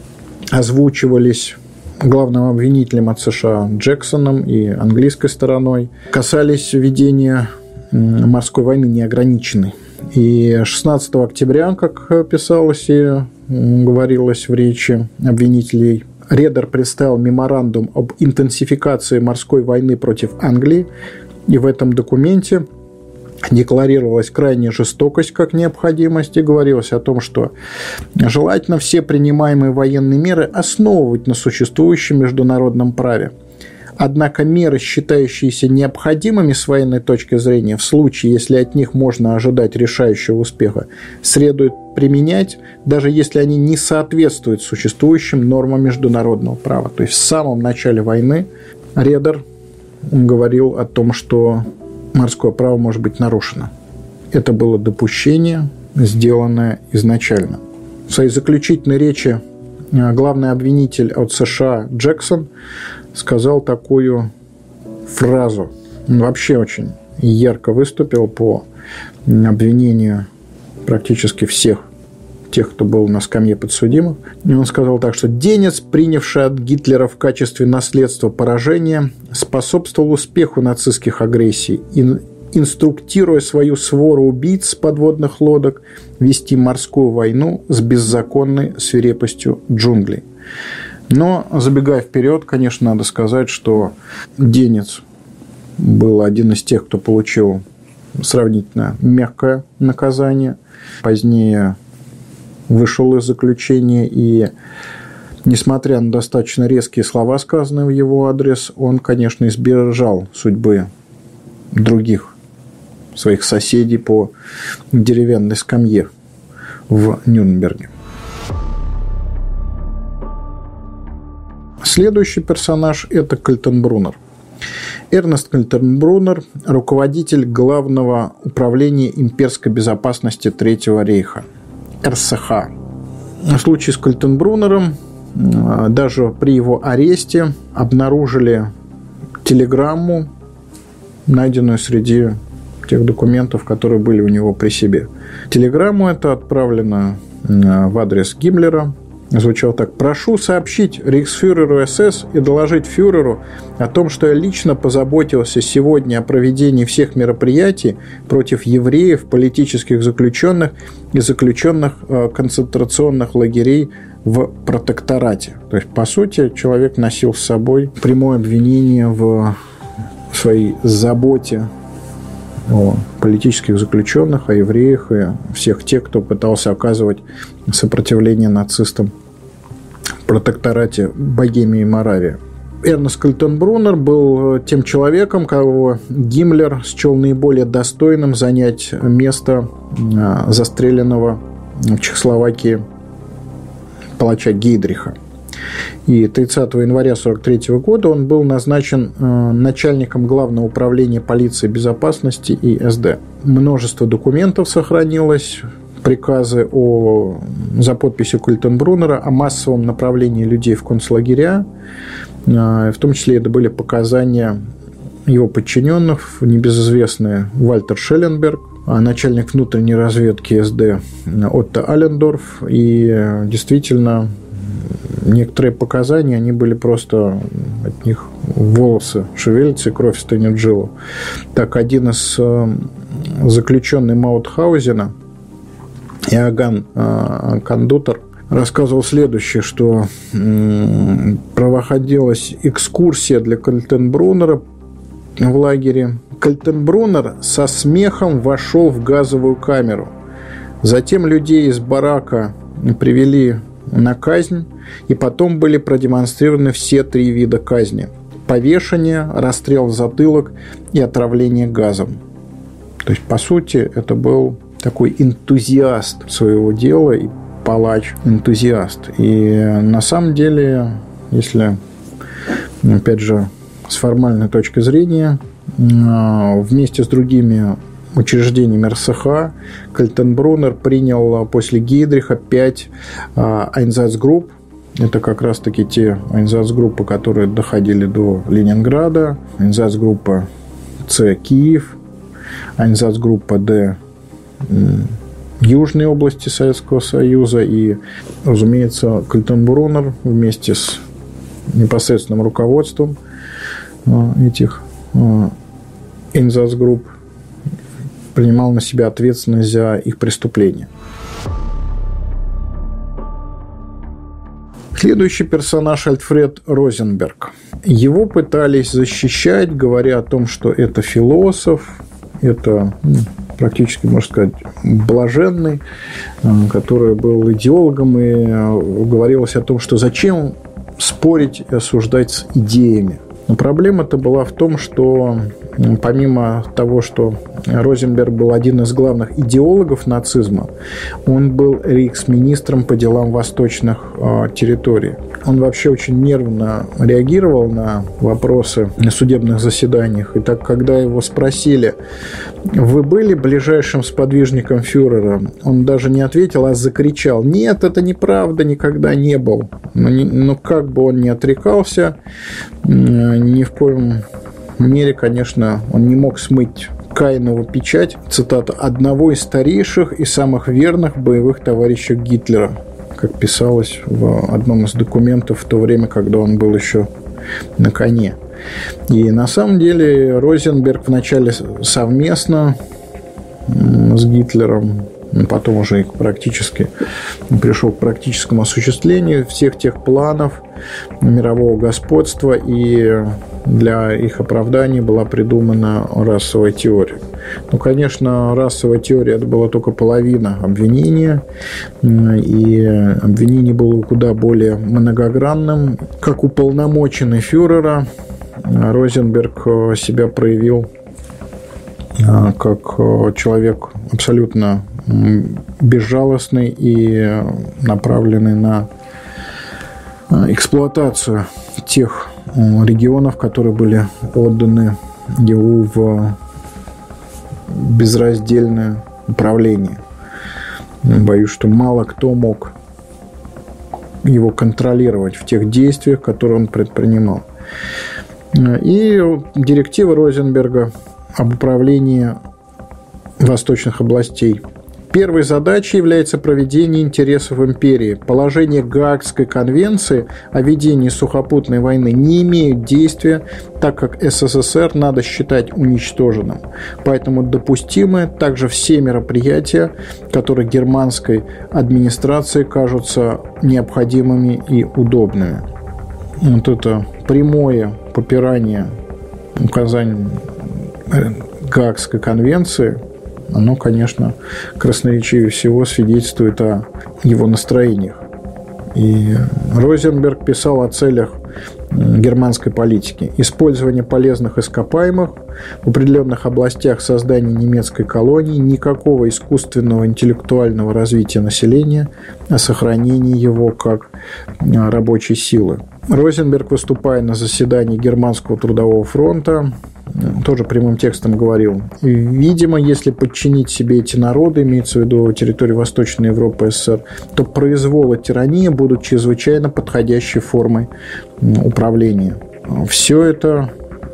озвучивались главным обвинителем от США Джексоном и английской стороной, касались ведения морской войны неограниченной. И шестнадцатого октября, как писалось и говорилось в речи обвинителей, Редер представил меморандум об интенсификации морской войны против Англии, и в этом документе декларировалась крайняя жестокость как необходимость, и говорилось о том, что желательно все принимаемые военные меры основывать на существующем международном праве. Однако меры, считающиеся необходимыми с военной точки зрения, в случае, если от них можно ожидать решающего успеха, следует применять, даже если они не соответствуют существующим нормам международного права. То есть в самом начале войны Редер говорил о том, что морское право может быть нарушено. Это было допущение, сделанное изначально. В своей заключительной речи главный обвинитель от США Джексон сказал такую фразу. Он вообще очень ярко выступил по обвинению практически всех тех, кто был на скамье подсудимых. И он сказал так, что Денец, принявший от Гитлера в качестве наследства поражение, способствовал успеху нацистских агрессий, и, инструктируя свою свору убийц подводных лодок вести морскую войну с беззаконной свирепостью джунглей. Но, забегая вперед, конечно, надо сказать, что Денец был один из тех, кто получил сравнительно мягкое наказание. Позднее вышел из заключения, и, несмотря на достаточно резкие слова, сказанные в его адрес, он, конечно, избежал судьбы других своих соседей по деревянной скамье в Нюрнберге. Следующий персонаж – это Кальтенбруннер. Эрнест Кальтенбруннер – руководитель Главного управления имперской безопасности Третьего рейха, эр эс ха. В случае с Кальтенбруннером даже при его аресте обнаружили телеграмму, найденную среди тех документов, которые были у него при себе. Телеграмму эта отправлена в адрес Гиммлера. Звучало так: «Прошу сообщить рейхсфюреру эс эс и доложить фюреру о том, что я лично позаботился сегодня о проведении всех мероприятий против евреев, политических заключенных и заключенных концентрационных лагерей в протекторате». То есть, по сути, человек носил с собой прямое обвинение в своей заботе о политических заключенных, о евреях и всех тех, кто пытался оказывать сопротивление нацистам в протекторате Богемии и Моравии. Эрнест Кальтенбруннер был тем человеком, кого Гиммлер счел наиболее достойным занять место застреленного в Чехословакии палача Гейдриха. И тридцатого января тысяча девятьсот сорок третьего года он был назначен начальником Главного управления полиции безопасности и эс дэ. Множество документов сохранилось, приказы о, за подписью Кальтенбруннера о массовом направлении людей в концлагеря. В том числе это были показания его подчиненных, небезызвестный Вальтер Шелленберг, начальник внутренней разведки эс дэ Отто Аллендорф. И действительно, некоторые показания, они были просто, от них волосы шевелятся и кровь стынет в жилу. Так, один из заключенных Маутхаузена, Иоганн Кондутер, рассказывал следующее, что проводилась экскурсия для Кальтенбруннера в лагере. Кальтенбруннер со смехом вошел в газовую камеру. Затем людей из барака привели на казнь, и потом были продемонстрированы все три вида казни: повешение, расстрел в затылок и отравление газом. То есть, по сути, это был такой энтузиаст своего дела и палач, энтузиаст. И на самом деле, если, опять же, с формальной точки зрения, вместе с другими учреждениями эр эс ха Кальтенбруннер принял после Гейдриха пять Einsatzgrupp. Это как раз-таки те Einsatzgruppen, которые доходили до Ленинграда. Einsatzgruppe С Киев, Einsatzgruppe Д Южной области Советского Союза. И, разумеется, Кальтенбруннер вместе с непосредственным руководством этих Einsatzgrupp принимал на себя ответственность за их преступления. Следующий персонаж — Альфред Розенберг. Его пытались защищать, говоря о том, что это философ, это ну, практически, можно сказать, блаженный, который был идеологом, и говорилось о том, что зачем спорить и осуждать с идеями. Но проблема-то была в том, что помимо того, что Розенберг был один из главных идеологов нацизма, он был рейхсминистром по делам восточных э, территорий. Он вообще очень нервно реагировал на вопросы на судебных заседаниях. И так, когда его спросили: вы были ближайшим сподвижником фюрера, он даже не ответил, а закричал: нет, это неправда, никогда не был. Но, не, но как бы он ни отрекался, э, ни в коем мере, конечно, он не мог смыть Каинову печать, цитата, одного из старейших и самых верных боевых товарищей Гитлера, как писалось в одном из документов в то время, когда он был еще на коне. И на самом деле Розенберг вначале совместно с Гитлером, потом уже практически пришел к практическому осуществлению всех тех планов мирового господства, и для их оправдания была придумана расовая теория. Ну, конечно, расовая теория – это была только половина обвинения, и обвинение было куда более многогранным. Как уполномоченный фюрера, Розенберг себя проявил как человек абсолютно безжалостный и направленный на эксплуатацию тех регионов, которые были отданы ему в безраздельное управление. Боюсь, что мало кто мог его контролировать в тех действиях, которые он предпринимал. И директива Розенберга об управлении восточных областей. Первой задачей является проведение интересов империи. Положения Гаагской конвенции о ведении сухопутной войны не имеют действия, так как эс эс эс эр надо считать уничтоженным. Поэтому допустимы также все мероприятия, которые германской администрации кажутся необходимыми и удобными. Вот это прямое попирание указаний Гаагской конвенции, оно, конечно, красноречивее всего свидетельствует о его настроениях. И Розенберг писал о целях германской политики: использование полезных ископаемых в определенных областях, создания немецкой колонии, никакого искусственного интеллектуального развития населения, а сохранение его как рабочей силы. Розенберг, выступая на заседании Германского трудового фронта, тоже прямым текстом говорил: видимо, если подчинить себе эти народы, имеется в виду территории Восточной Европы, эс эс эс эр, то произвол и тирания будут чрезвычайно подходящей формой управления. Все это,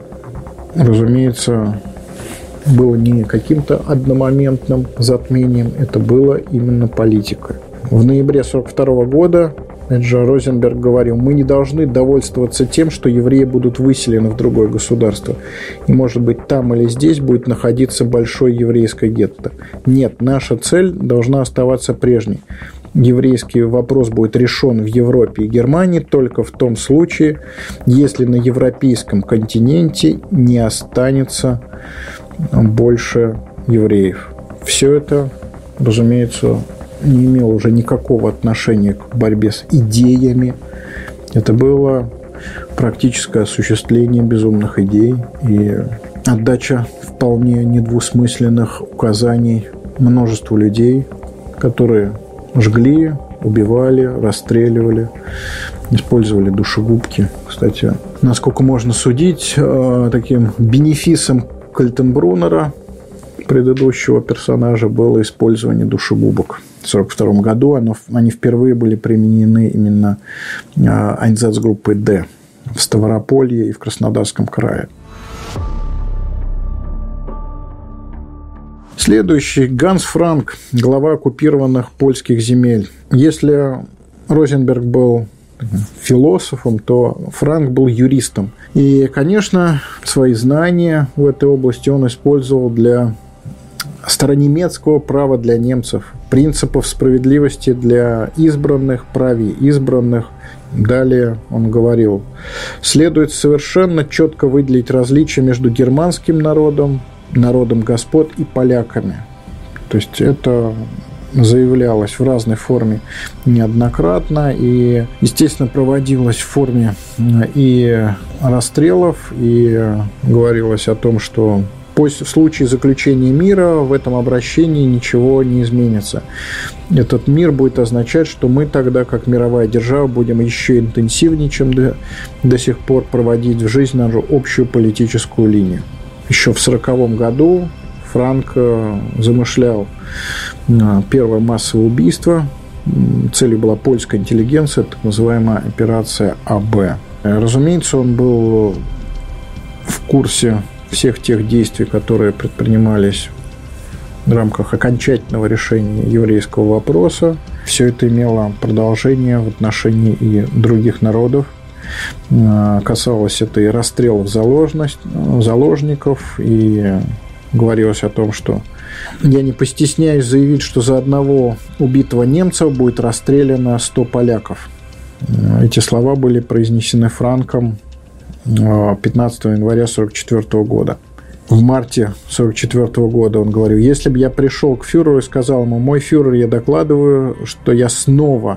разумеется, было не каким-то одномоментным затмением, это было именно политикой. В ноябре тысяча девятьсот сорок второго года Эджа Розенберг говорил: мы не должны довольствоваться тем, что евреи будут выселены в другое государство, и, может быть, там или здесь будет находиться большой еврейский гетто. Нет, наша цель должна оставаться прежней. Еврейский вопрос будет решен в Европе и Германии только в том случае, если на европейском континенте не останется больше евреев. Все это, разумеется, не имело уже никакого отношения к борьбе с идеями. Это было практическое осуществление безумных идей и отдача вполне недвусмысленных указаний множеству людей, которые жгли убивали, расстреливали, использовали душегубки. Кстати, насколько можно судить, таким бенефисом Кальтенбруннера, предыдущего персонажа, было использование душегубок. В сорок втором году оно, они впервые были применены именно Айнсацгруппой «Д» в Ставрополье и в Краснодарском крае. Следующий – Ганс Франк, глава оккупированных польских земель. Если Розенберг был философом, то Франк был юристом. И, конечно, свои знания в этой области он использовал для старонемецкого права для немцев, принципов справедливости для избранных, праве избранных. Далее он говорил: следует совершенно четко выделить различия между германским народом, народом господ и поляками. То есть это заявлялось в разной форме неоднократно и, естественно, проводилось в форме и расстрелов, и говорилось о том, что в случае заключения мира в этом обращении ничего не изменится. Этот мир будет означать, что мы тогда, как мировая держава, будем еще интенсивнее, чем до, до сих пор, проводить в жизнь нашу общую политическую линию. Еще в сороковом году Франк замышлял первое массовое убийство. Целью была польская интеллигенция, так называемая операция А Б. Разумеется, он был в курсе всех тех действий, которые предпринимались в рамках окончательного решения еврейского вопроса. Все это имело продолжение в отношении и других народов. Касалось это и расстрелов заложников, и говорилось о том, что я не постесняюсь заявить, что за одного убитого немца будет расстреляно сто поляков. Эти слова были произнесены Франком пятнадцатого января сорок четвёртого года. В марте сорок четвёртого года он говорил: если бы я пришел к фюреру и сказал ему: мой фюрер, я докладываю, что я снова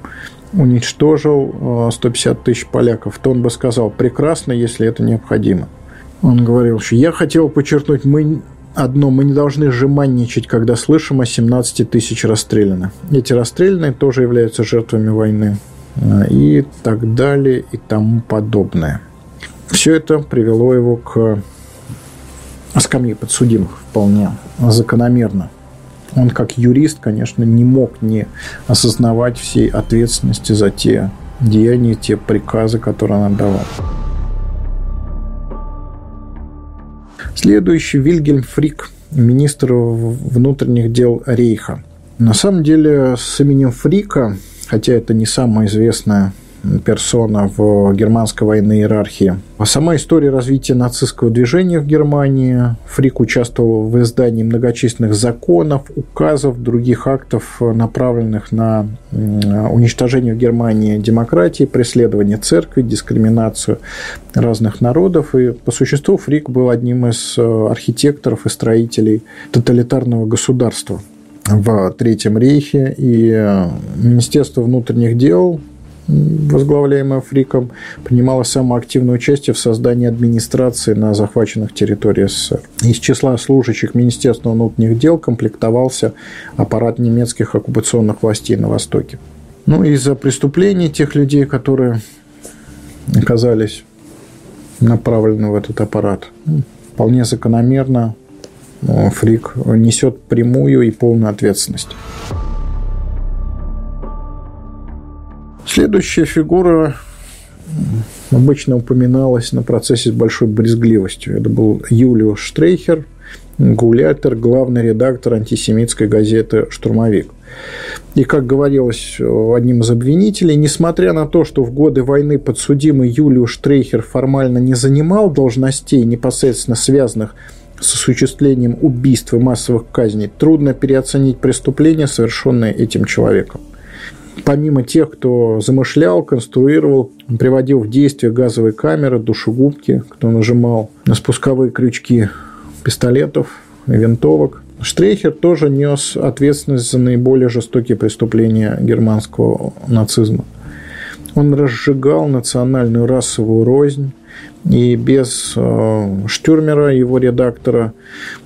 уничтожил сто пятьдесят тысяч поляков, то он бы сказал: прекрасно, если это необходимо. Он говорил, что я хотел подчеркнуть мы одно: мы не должны жеманничать, когда слышим о семнадцати тысяч расстрелянных. Эти расстрелянные тоже являются жертвами войны. И так далее, и тому подобное. Все это привело его к скамье подсудимых вполне закономерно. Он, как юрист, конечно, не мог не осознавать всей ответственности за те деяния, те приказы, которые он отдавал. Следующий – Вильгельм Фрик, министр внутренних дел Рейха. На самом деле, с именем Фрика, хотя это не самая известная персона в германской военной иерархии. Сама история развития нацистского движения в Германии. Фрик участвовал в издании многочисленных законов, указов, других актов, направленных на уничтожение в Германии демократии, преследование церкви, дискриминацию разных народов. И по существу Фрик был одним из архитекторов и строителей тоталитарного государства в Третьем рейхе. И Министерство внутренних дел, возглавляемое Фриком, принимало самое активное участие в создании администрации на захваченных территориях СССР. Из числа служащих Министерства внутренних дел комплектовался аппарат немецких оккупационных властей на Востоке. Ну, из-за преступлений тех людей, которые оказались направлены в этот аппарат, вполне закономерно Фрик несет прямую и полную ответственность. Следующая фигура обычно упоминалась на процессе с большой брезгливостью. Это был Юлиус Штрейхер, гауляйтер, главный редактор антисемитской газеты «Штурмовик». И, как говорилось одним из обвинителей, несмотря на то, что в годы войны подсудимый Юлиус Штрейхер формально не занимал должностей, непосредственно связанных с осуществлением убийств и массовых казней, трудно переоценить преступления, совершенные этим человеком. Помимо тех, кто замышлял, конструировал, приводил в действие газовые камеры, душегубки, кто нажимал на спусковые крючки пистолетов и винтовок, Штрейхер тоже нес ответственность за наиболее жестокие преступления германского нацизма. Он разжигал национальную расовую рознь, и без Штюрмера, его редактора,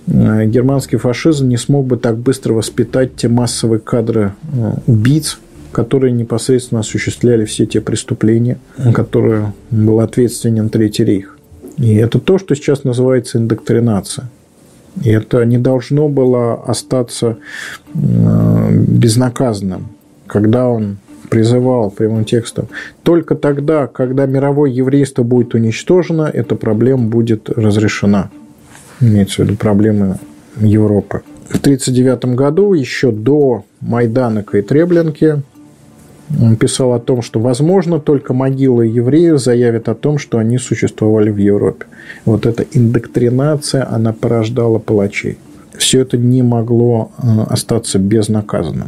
германский фашизм не смог бы так быстро воспитать те массовые кадры убийц, которые непосредственно осуществляли все те преступления, которые был ответственен Третий рейх. И это то, что сейчас называется индоктринация. И это не должно было остаться безнаказанным, когда он призывал прямым текстом: только тогда, когда мировое еврейство будет уничтожено, эта проблема будет разрешена. Имеется в виду проблемы Европы. В тысяча девятьсот тридцать девятом году, еще до Майданека и Треблинки, он писал о том, что, возможно, только могилы евреев заявят о том, что они существовали в Европе. Вот эта индоктринация, она порождала палачей. Все это не могло остаться безнаказанным.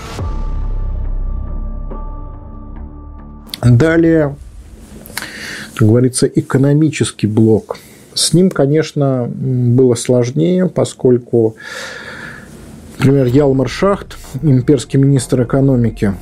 Далее, как говорится, экономический блок. С ним, конечно, было сложнее, поскольку, например, Ялмар Шахт, имперский министр экономики,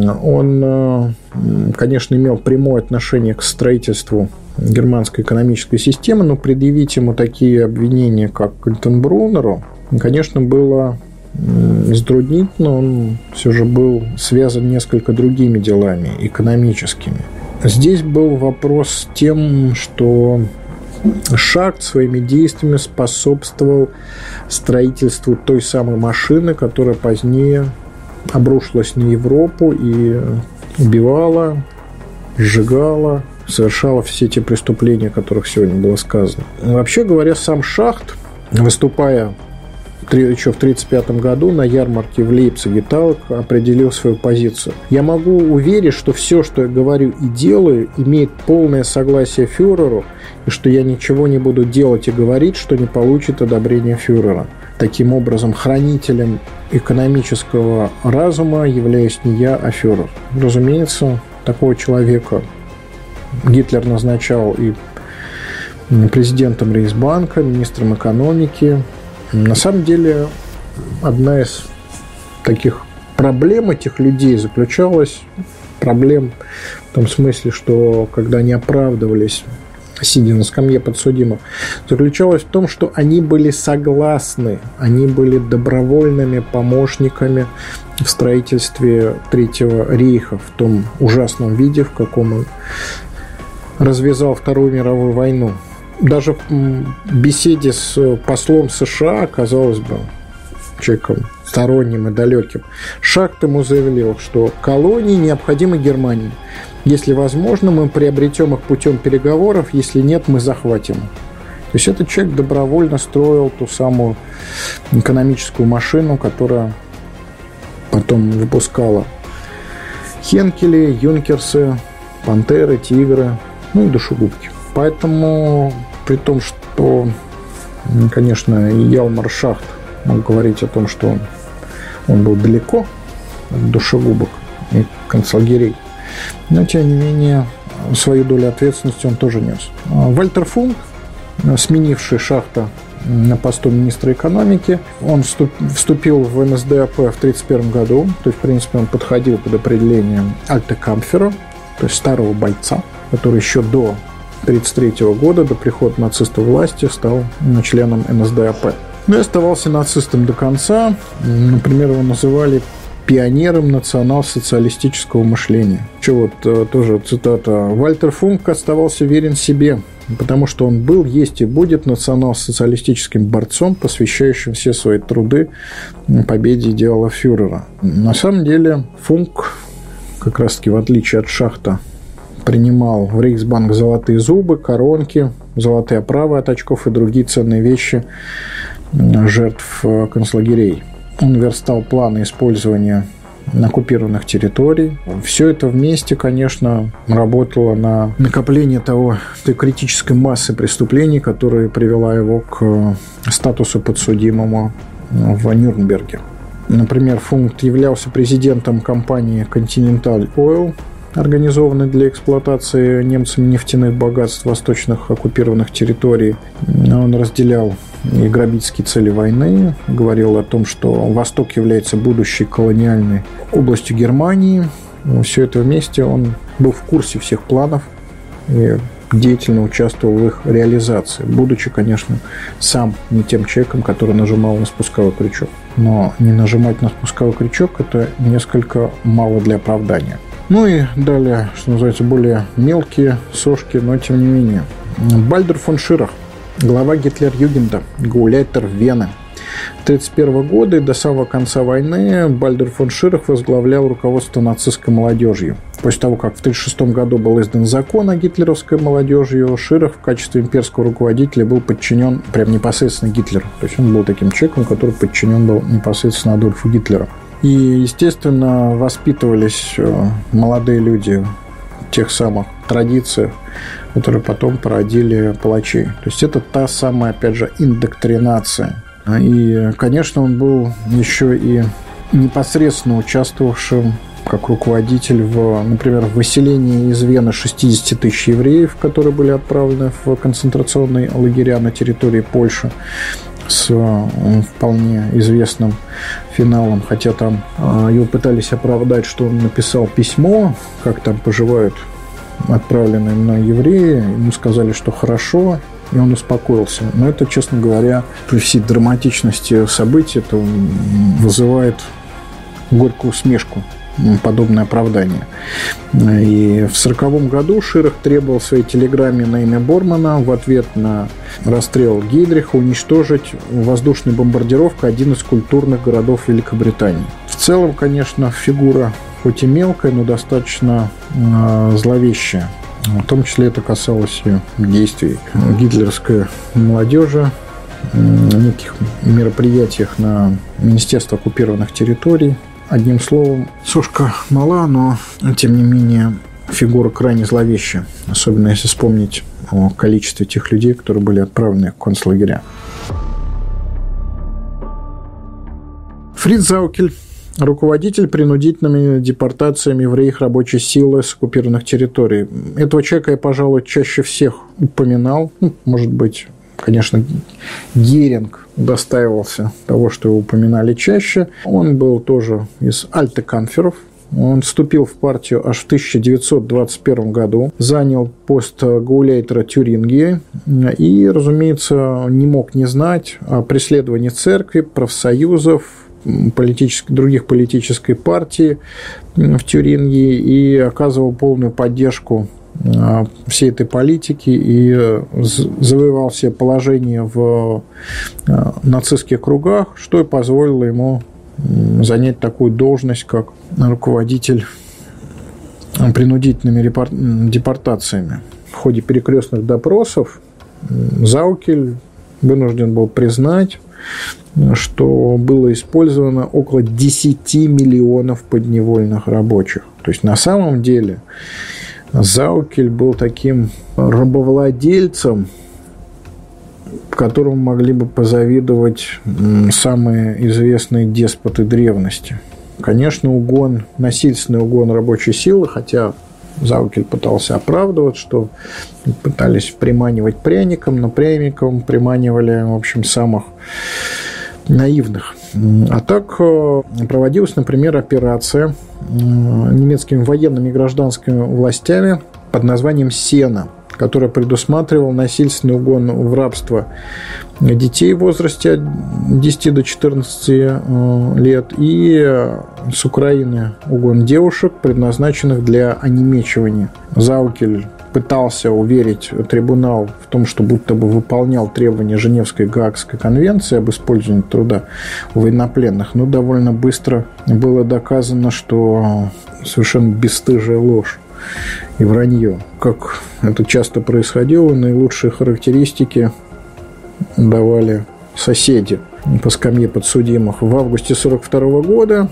он, конечно, имел прямое отношение к строительству германской экономической системы, но предъявить ему такие обвинения, как Кальтенбруннеру, конечно, было затруднительно. Он все же был связан несколько другими делами, экономическими. Здесь был вопрос с тем, что Шахт своими действиями способствовал строительству той самой машины, которая позднее обрушилась на Европу и убивала, сжигала, совершала все те преступления, о которых сегодня было сказано. Вообще говоря, сам Шахт, выступая еще в тысяча девятьсот тридцать пятом году на ярмарке в Лейпциге Талк, определил свою позицию. Я могу уверить, что все, что я говорю и делаю, имеет полное согласие фюреру, и что я ничего не буду делать и говорить, что не получит одобрения фюрера. Таким образом, хранителем экономического разума являюсь не я, а фюрер. Разумеется, такого человека Гитлер назначал и президентом Рейхсбанка, министром экономики. На самом деле, одна из таких проблем этих людей заключалась, проблем в том смысле, что когда они оправдывались, сидя на скамье подсудимых, заключалась в том, что они были согласны, они были добровольными помощниками в строительстве Третьего рейха в том ужасном виде, в каком он развязал Вторую мировую войну. Даже в беседе с послом США, казалось бы, человеком сторонним и далеким, Шахт ему заявил, что колонии необходимы Германии. Если возможно, мы приобретем их путем переговоров, если нет, мы захватим. То есть этот человек добровольно строил ту самую экономическую машину, которая потом выпускала Хенкели, Юнкерсы, Пантеры, Тигры, ну и душегубки. Поэтому, при том, что, конечно, Ялмар Шахт мог говорить о том, что он, он был далеко от душегубок и концлагерей, но, тем не менее, свою долю ответственности он тоже нес. Вальтер Функ, сменивший Шахта на посту министра экономики, он вступил в эн эс дэ а пэ в тысяча девятьсот тридцать первом году, то есть, в принципе, он подходил под определение альтекамфера, то есть старого бойца, который еще до тысяча девятьсот тридцать третьего года, до прихода нацистов к власти, стал членом эн эс дэ а пэ. Но и оставался нацистом до конца. Например, его называли пионером национал-социалистического мышления. Что вот тоже цитата. Вальтер Функ оставался верен себе, потому что он был, есть и будет национал-социалистическим борцом, посвящающим все свои труды победе идеала фюрера. На самом деле Функ, как раз-таки в отличие от Шахта, принимал в Рейхсбанк золотые зубы, коронки, золотые оправы от очков и другие ценные вещи жертв концлагерей. Он верстал планы использования оккупированных территорий. Все это вместе, конечно, работало на накопление того, той критической массы преступлений, которая привела его к статусу подсудимого в Нюрнберге. Например, Функ являлся президентом компании Continental Oil, организованной для эксплуатации немцами нефтяных богатств восточных оккупированных территорий. Он разделял и грабительские цели войны, говорил о том, что Восток является будущей колониальной областью Германии. Все это вместе, он был в курсе всех планов. И деятельно участвовал в их реализации, будучи, конечно, сам не тем человеком, который нажимал на спусковой крючок. Но не нажимать на спусковой крючок – это несколько мало для оправдания. Ну и далее, что называется, более мелкие сошки, но тем не менее. Бальдер фон Ширах, глава Гитлер-Югенда, гауляйтер Вены. С тысяча девятьсот тридцать первого года и до самого конца войны Бальдер фон Ширах возглавлял руководство нацистской молодежью. После того, как в тысяча девятьсот тридцать шестом году был издан закон о гитлеровской молодежи, Ширах в качестве имперского руководителя был подчинен прям непосредственно Гитлеру. То есть он был таким человеком, который подчинен был непосредственно Адольфу Гитлеру. И, естественно, воспитывались молодые люди в тех самых традициях, которые потом породили палачей. То есть это та самая, опять же, индоктринация. И, конечно, он был еще и непосредственно участвовавшим как руководитель в, например, в выселении из Вены шестьдесят тысяч евреев, которые были отправлены в концентрационные лагеря на территории Польши с вполне известным финалом, хотя там его пытались оправдать, что он написал письмо, как там поживают отправленные мной евреи, ему сказали, что хорошо, и он успокоился. Но это, честно говоря, при всей драматичности событий, это вызывает горькую усмешку, подобное оправдание. И в сороковом году Ширах требовал в своей телеграмме на имя Бормана в ответ на расстрел Гейдриха уничтожить воздушной бомбардировкой один из культурных городов Великобритании. В целом, конечно, фигура хоть и мелкая, но достаточно э, зловещая. В том числе это касалось и действий гитлеровской молодежи, неких мероприятиях на Министерство оккупированных территорий. Одним словом, сошка мала, но, тем не менее, фигура крайне зловещая. Особенно если вспомнить о количестве тех людей, которые были отправлены в концлагеря. Фриц Заукель, руководитель принудительными депортациями евреев рабочей силы с оккупированных территорий. Этого человека я, пожалуй, чаще всех упоминал. Ну, может быть, конечно, Геринг удостаивался того, что его упоминали чаще. Он был тоже из альтекамферов. Он вступил в партию аж в тысяча девятьсот двадцать первом году, занял пост гауляйтера Тюрингии и, разумеется, не мог не знать о преследовании церкви, профсоюзов, политических, других политической партий в Тюрингии и оказывал полную поддержку всей этой политики и завоевал все положения в нацистских кругах, что и позволило ему занять такую должность, как руководитель принудительными депортациями. В ходе перекрестных допросов Заукель вынужден был признать, что было использовано около десять миллионов подневольных рабочих. То есть на самом деле Заукель был таким рабовладельцем, которому могли бы позавидовать самые известные деспоты древности. Конечно, угон, насильственный угон рабочей силы, хотя Заукель пытался оправдывать, что пытались приманивать пряником, но пряником приманивали, в общем, самых наивных. А так проводилась, например, операция немецкими военными и гражданскими властями под названием «Сена», которая предусматривала насильственный угон в рабство детей в возрасте от десяти до четырнадцати лет и с Украины угон девушек, предназначенных для онемечивания. Заукель пытался уверить трибунал в том, что будто бы выполнял требования Женевской Гаагской конвенции об использовании труда у военнопленных, но довольно быстро было доказано, что совершенно бесстыжая ложь и вранье. Как это часто происходило, наилучшие характеристики давали соседи по скамье подсудимых. В августе сорок второго года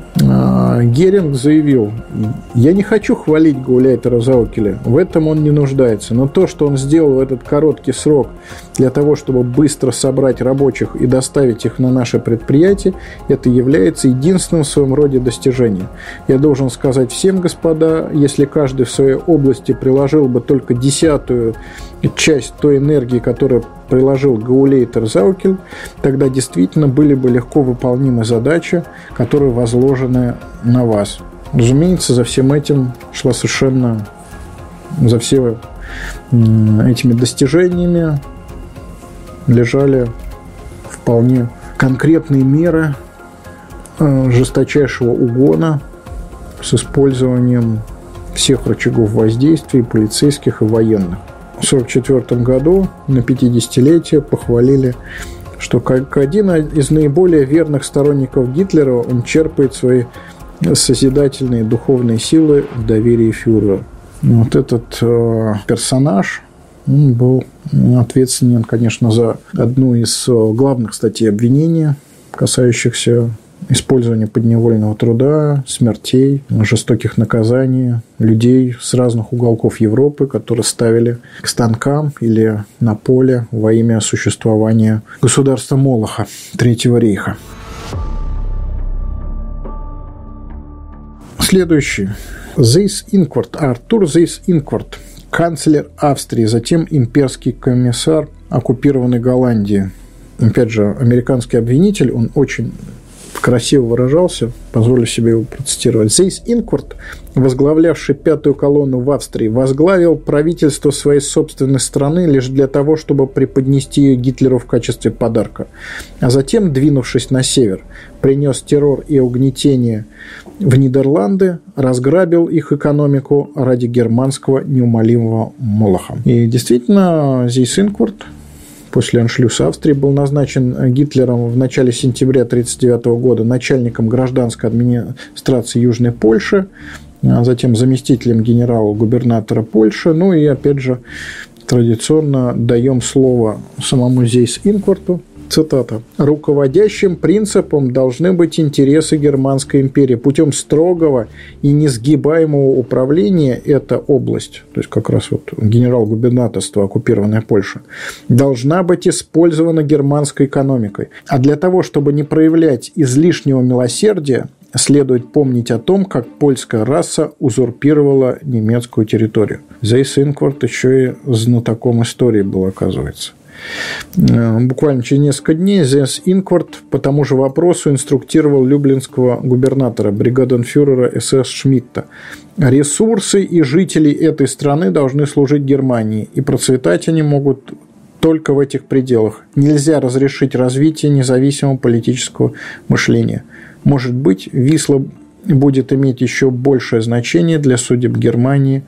Геринг заявил: «Я не хочу хвалить гауляйтера Заукеля, в этом он не нуждается, но то, что он сделал в этот короткий срок для того, чтобы быстро собрать рабочих и доставить их на наше предприятие, это является единственным в своем роде достижением. Я должен сказать всем, господа, если каждый в своей области приложил бы только десятую часть той энергии, которую приложил гауляйтер Заукель, тогда действительно были бы легко выполнимы задачи, которые возложены на вас». Разумеется, за всем этим шла совершенно, за все этими достижениями лежали вполне конкретные меры жесточайшего угона с использованием всех рычагов воздействия, полицейских и военных. В тысяча девятьсот сорок четвёртом году на пятидесятилетие похвалили, что как один из наиболее верных сторонников Гитлера он черпает свои созидательные духовные силы в доверии фюреру. Вот этот э, персонаж он был ответственен, конечно, за одну из главных статей обвинения, касающихся использования подневольного труда, смертей, жестоких наказаний людей с разных уголков Европы, которые ставили к станкам или на поле во имя существования государства Молоха, Третьего рейха. Следующий. Сейс-Инкварт, Артур Сейс-Инкварт, канцлер Австрии, затем имперский комиссар оккупированной Голландии. Опять же, американский обвинитель, он очень красиво выражался, позволю себе его процитировать. Сейс-Инкварт, возглавлявший пятую колонну в Австрии, возглавил правительство своей собственной страны лишь для того, чтобы преподнести ее Гитлеру в качестве подарка. А затем, двинувшись на север, принес террор и угнетение в Нидерланды, разграбил их экономику ради германского неумолимого Молоха. И действительно, Сейс-Инкварт после аншлюса Австрии был назначен Гитлером в начале сентября тысяча девятьсот тридцать девятого года начальником гражданской администрации Южной Польши, а затем заместителем генерала-губернатора Польши. Ну и, опять же, традиционно даем слово самому Сейс-Инкварту. Цитата. «Руководящим принципом должны быть интересы Германской империи. Путем строгого и несгибаемого управления эта область, то есть как раз вот генерал-губернаторство, оккупированная Польша, должна быть использована германской экономикой. А для того, чтобы не проявлять излишнего милосердия, следует помнить о том, как польская раса узурпировала немецкую территорию». Сейс-Инкварт еще и знатоком истории был, оказывается. Буквально через несколько дней Сейс-Инкварт по тому же вопросу инструктировал люблинского губернатора, бригаденфюрера эс эс Шмидта. Ресурсы и жители этой страны должны служить Германии, и процветать они могут только в этих пределах. Нельзя разрешить развитие независимого политического мышления. Может быть, Висла будет иметь еще большее значение для судеб Германии,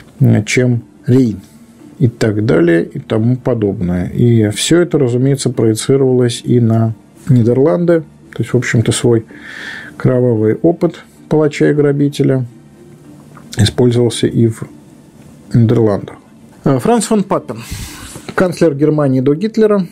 чем Рейн. И так далее, и тому подобное. И все это, разумеется, проецировалось и на Нидерланды. То есть, в общем-то, свой кровавый опыт палача и грабителя использовался и в Нидерландах. Франц фон Папен, канцлер Германии до Гитлера,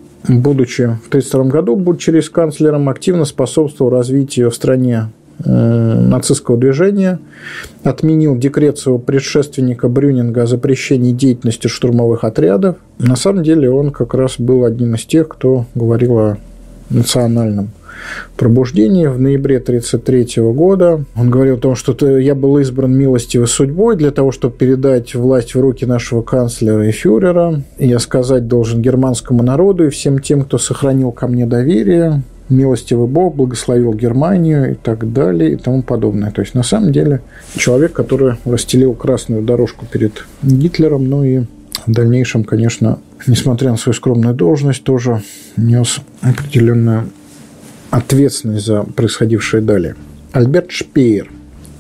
будучи в тысяча девятьсот тридцать втором году, будучи рейхсканцлером, активно способствовал развитию в стране нацистского движения, отменил декрет своего предшественника Брюнинга о запрещении деятельности штурмовых отрядов. На самом деле он как раз был одним из тех, кто говорил о национальном пробуждении. В ноябре тысяча девятьсот тридцать третьего года он говорил о том, что я был избран милостивой судьбой для того, чтобы передать власть в руки нашего канцлера и фюрера. И я сказать должен германскому народу и всем тем, кто сохранил ко мне доверие. Милостивый Бог благословил Германию и так далее и тому подобное. То есть, на самом деле, человек, который расстелил красную дорожку перед Гитлером, ну и в дальнейшем, конечно, несмотря на свою скромную должность, тоже нес определенную ответственность за происходившее далее. Альберт Шпеер.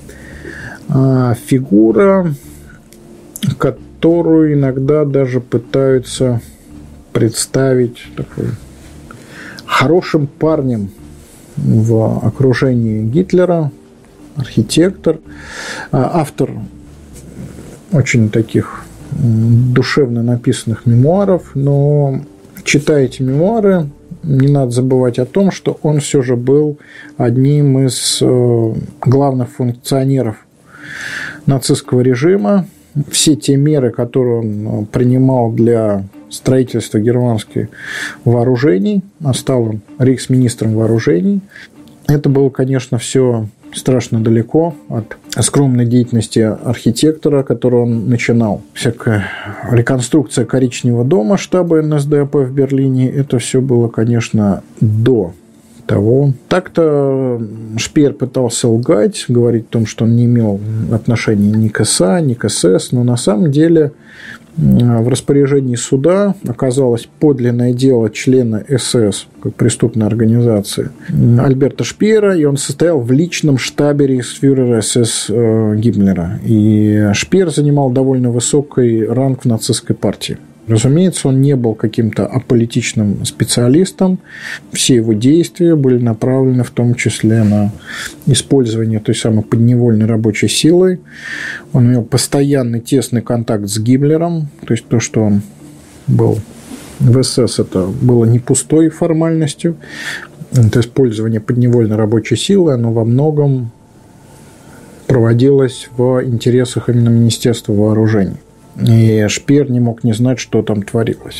Фигура, которую иногда даже пытаются представить такой хорошим парнем в окружении Гитлера, архитектор, автор очень таких душевно написанных мемуаров, но, читая эти мемуары, не надо забывать о том, что он все же был одним из главных функционеров нацистского режима. Все те меры, которые он принимал для строительства германских вооружений, а стал он рейхсминистром вооружений. Это было, конечно, все страшно далеко от скромной деятельности архитектора, которую он начинал. Всякая реконструкция коричневого дома штаба эн эс дэ а пэ в Берлине, это все было, конечно, до того. Так-то Шпеер пытался лгать, говорить о том, что он не имел отношения ни к эс а, ни к эс эс, но на самом деле в распоряжении суда оказалось подлинное дело члена эс эс, как преступной организации, Альберта Шпеера, и он состоял в личном штабе рейхсфюрера эс эс Гиммлера. И Шпеер занимал довольно высокий ранг в нацистской партии. Разумеется, он не был каким-то аполитичным специалистом. Все его действия были направлены в том числе на использование той самой подневольной рабочей силы. Он имел постоянный тесный контакт с Гиммлером. То есть то, что он был в эс эс, это было не пустой формальностью. Это использование подневольной рабочей силы, оно во многом проводилось в интересах именно Министерства вооружений. И Шпеер не мог не знать, что там творилось.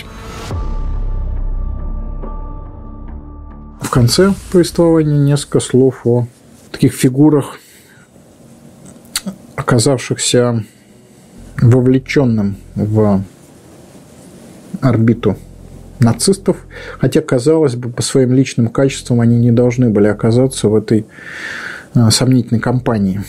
В конце повествования несколько слов о таких фигурах, оказавшихся вовлеченным в орбиту нацистов, хотя, казалось бы, по своим личным качествам они не должны были оказаться в этой сомнительной компании.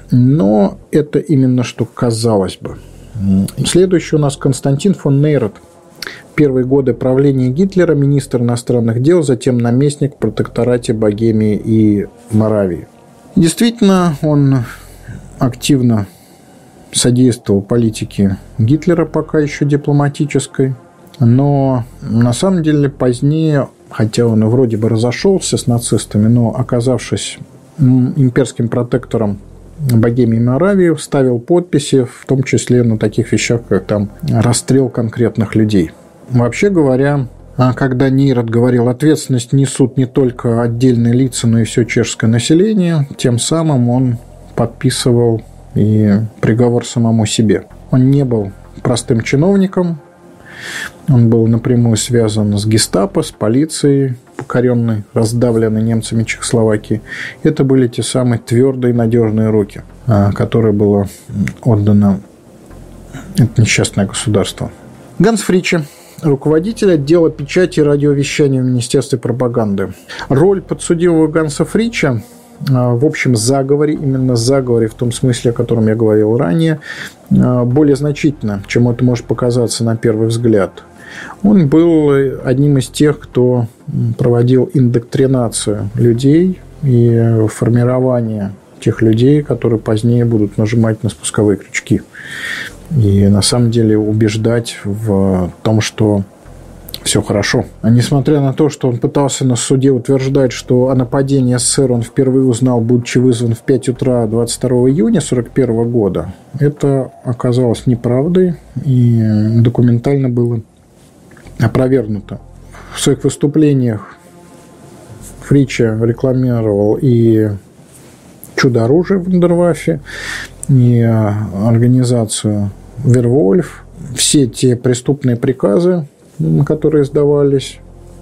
Но это именно что казалось бы. Следующий у нас Константин фон Нейрат. Первые годы правления Гитлера, министр иностранных дел, затем наместник в протекторате Богемии и Моравии. Действительно, он активно содействовал политике Гитлера, пока еще дипломатической, но на самом деле позднее, хотя он и вроде бы разошелся с нацистами, но оказавшись имперским протектором Богемии и Моравии, ставил подписи, в том числе на таких вещах, как там расстрел конкретных людей. Вообще говоря, когда Нейрат говорил, ответственность несут не только отдельные лица, но и все чешское население, тем самым он подписывал и приговор самому себе. Он не был простым чиновником, он был напрямую связан с гестапо, с полицией, покоренной, раздавленной немцами Чехословакии. Это были те самые твердые, надежные руки, которые было отдано это несчастное государство. Ганс Фриче, руководитель отдела печати и радиовещания в Министерстве пропаганды. Роль подсудимого Ганса Фриче в общем заговоре, именно заговоре в том смысле, о котором я говорил ранее, более значительна, чем это может показаться на первый взгляд. Он был одним из тех, кто проводил индоктринацию людей и формирование тех людей, которые позднее будут нажимать на спусковые крючки. И на самом деле убеждать в том, что все хорошо. А несмотря на то, что он пытался на суде утверждать, что о нападении СССР он впервые узнал, будучи вызван в пять утра двадцать второго июня сорок первого года, это оказалось неправдой и документально было опровергнуто. В своих выступлениях Фриче рекламировал и чудо-оружие в Вундерваффе, и организацию Вервольф. Все те преступные приказы, которые издавались,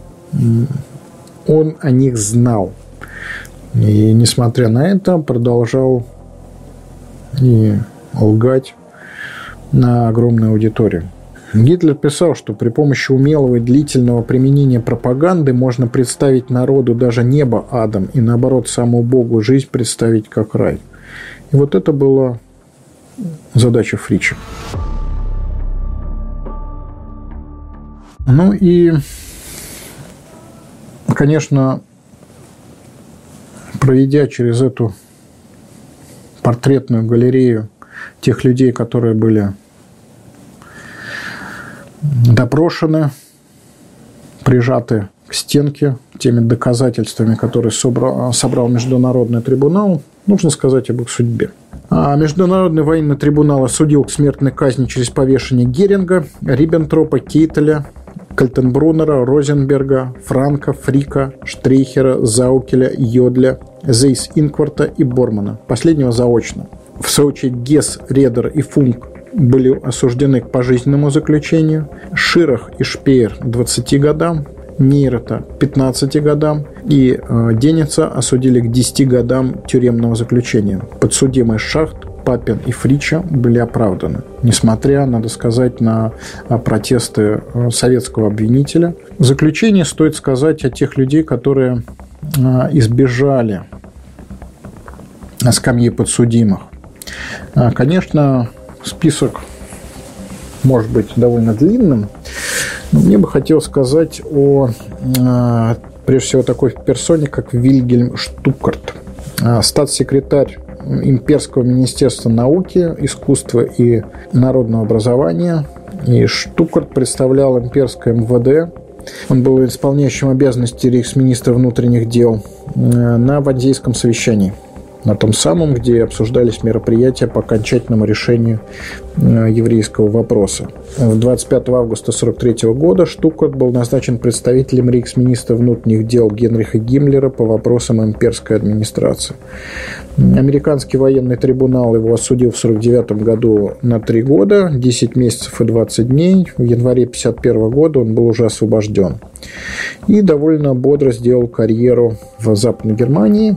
он о них знал. И, несмотря на это, продолжал и лгать на огромную аудиторию. Гитлер писал, что при помощи умелого и длительного применения пропаганды можно представить народу даже небо адом и, наоборот, саму Богу жизнь представить как рай. И вот это была задача Фриче. Ну и, конечно, пройдя через эту портретную галерею тех людей, которые были допрошены, прижаты к стенке теми доказательствами, которые собрал, собрал Международный трибунал, нужно сказать об их судьбе. А Международный военный трибунал осудил к смертной казни через повешение Геринга, Риббентропа, Кейтеля, Кальтенбруннера, Розенберга, Франка, Фрика, Штрейхера, Заукеля, Йодля, Зейс-Инкварта и Бормана. Последнего заочно. В свою очередь Гесс, Редер и Функ были осуждены к пожизненному заключению, Ширах и Шпеер – двадцати годам, Нейрата – пятнадцати годам и э, Деница осудили к десяти годам тюремного заключения. Подсудимые Шахт, Папин и Фриче были оправданы, несмотря, надо сказать, на протесты советского обвинителя. В заключение стоит сказать о тех людей, которые избежали скамьи подсудимых. Конечно, список может быть довольно длинным, но мне бы хотелось сказать о, прежде всего, такой персоне, как Вильгельм Штукарт, статс-секретарь Имперского министерства науки, искусства и народного образования. И Штукарт представлял имперское эм вэ дэ. Он был исполняющим обязанности рейхсминистра внутренних дел на Ванзейском совещании, на том самом, где обсуждались мероприятия по окончательному решению еврейского вопроса. двадцать пятого августа тысяча девятьсот сорок третьего года Штукарт был назначен представителем рейхсминистра внутренних дел Генриха Гиммлера по вопросам имперской администрации. Американский военный трибунал его осудил в сорок девятом году на три года, десять месяцев и двадцать дней. В январе пятьдесят первого года он был уже освобожден. И довольно бодро сделал карьеру в Западной Германии.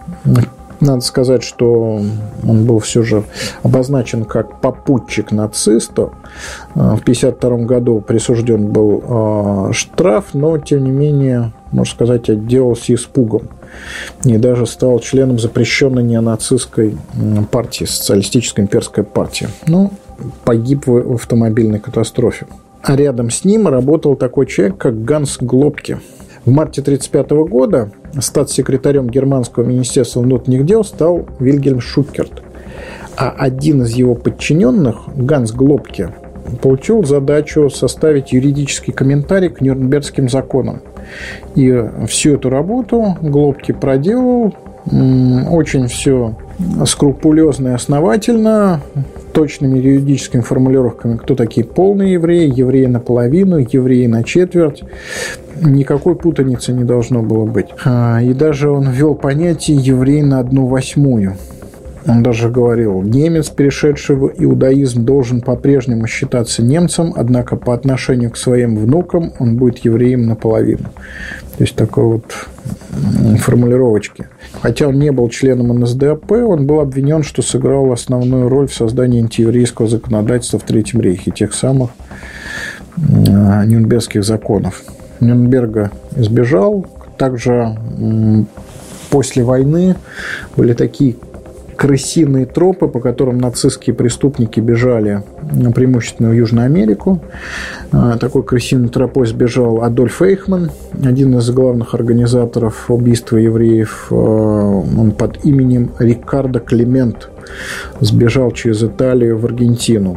Надо сказать, что он был все же обозначен как попутчик нацисту. В пятьдесят втором году присужден был штраф, но, тем не менее, можно сказать, отделался испугом. И даже стал членом запрещенной неонацистской партии, социалистической имперской партии. Ну, погиб в автомобильной катастрофе. А рядом с ним работал такой человек, как Ганс Глобке. В марте тысяча девятьсот тридцать пятого года статс-секретарем Германского министерства внутренних дел стал Вильгельм Штукарт. А один из его подчиненных, Ганс Глобке, получил задачу составить юридический комментарий к Нюрнбергским законам. И всю эту работу Глобке проделал очень все скрупулезно и основательно, точными юридическими формулировками, кто такие полные евреи, евреи наполовину, евреи на четверть. Никакой путаницы не должно было быть. И даже он ввел понятие «еврей на одну восьмую». Он даже говорил, немец, перешедший в иудаизм, должен по-прежнему считаться немцем, однако по отношению к своим внукам он будет евреем наполовину. То есть такой вот формулировочки. Хотя он не был членом эн эс дэ а пэ, он был обвинен, что сыграл основную роль в создании антиеврейского законодательства в Третьем рейхе, тех самых Нюрнбергских законов. Нюрнберга избежал. Также после войны были такие крысиные тропы, по которым нацистские преступники бежали преимущественно в Южную Америку. Такой крысиной тропой сбежал Адольф Эйхман, один из главных организаторов убийства евреев. Он под именем Риккардо Климент сбежал через Италию в Аргентину.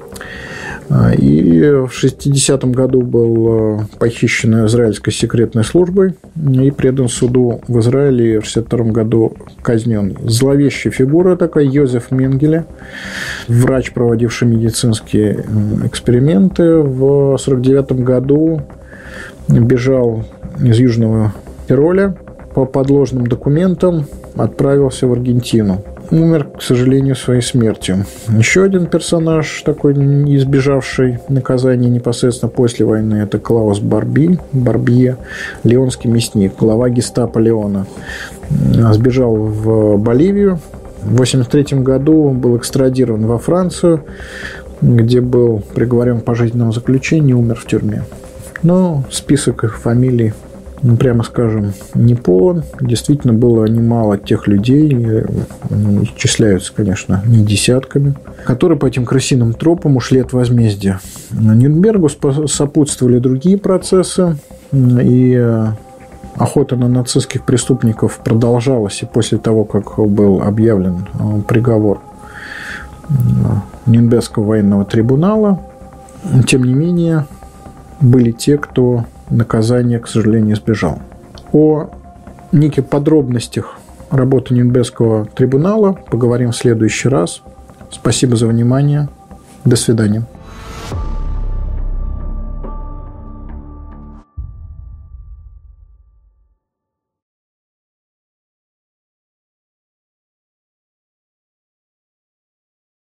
И в шестидесятом году был похищен израильской секретной службой и предан суду в Израиле, и в шестьдесят втором году казнен. Зловещая фигура такая, Йозеф Менгеле, врач, проводивший медицинские эксперименты. В сорок девятом году бежал из Южного Тироля по подложным документам, отправился в Аргентину. Умер, к сожалению, своей смертью. Еще один персонаж, такой избежавший наказания непосредственно после войны, это Клаус Барби, Барбье, леонский мясник, глава гестапо Леона. Сбежал в Боливию. В восемьдесят третьем году он был экстрадирован во Францию, где был приговорен к пожизненному заключению и умер в тюрьме. Но список их фамилий, прямо скажем, не полон. Действительно, было немало тех людей, они исчисляются, конечно, не десятками, которые по этим крысиным тропам ушли от возмездия. Нюрнбергу сопутствовали другие процессы, и охота на нацистских преступников продолжалась и после того, как был объявлен приговор Нюрнбергского военного трибунала. Тем не менее, были те, кто наказание, к сожалению, избежал. О неких подробностях работы Нюрнбергского трибунала поговорим в следующий раз. Спасибо за внимание. До свидания.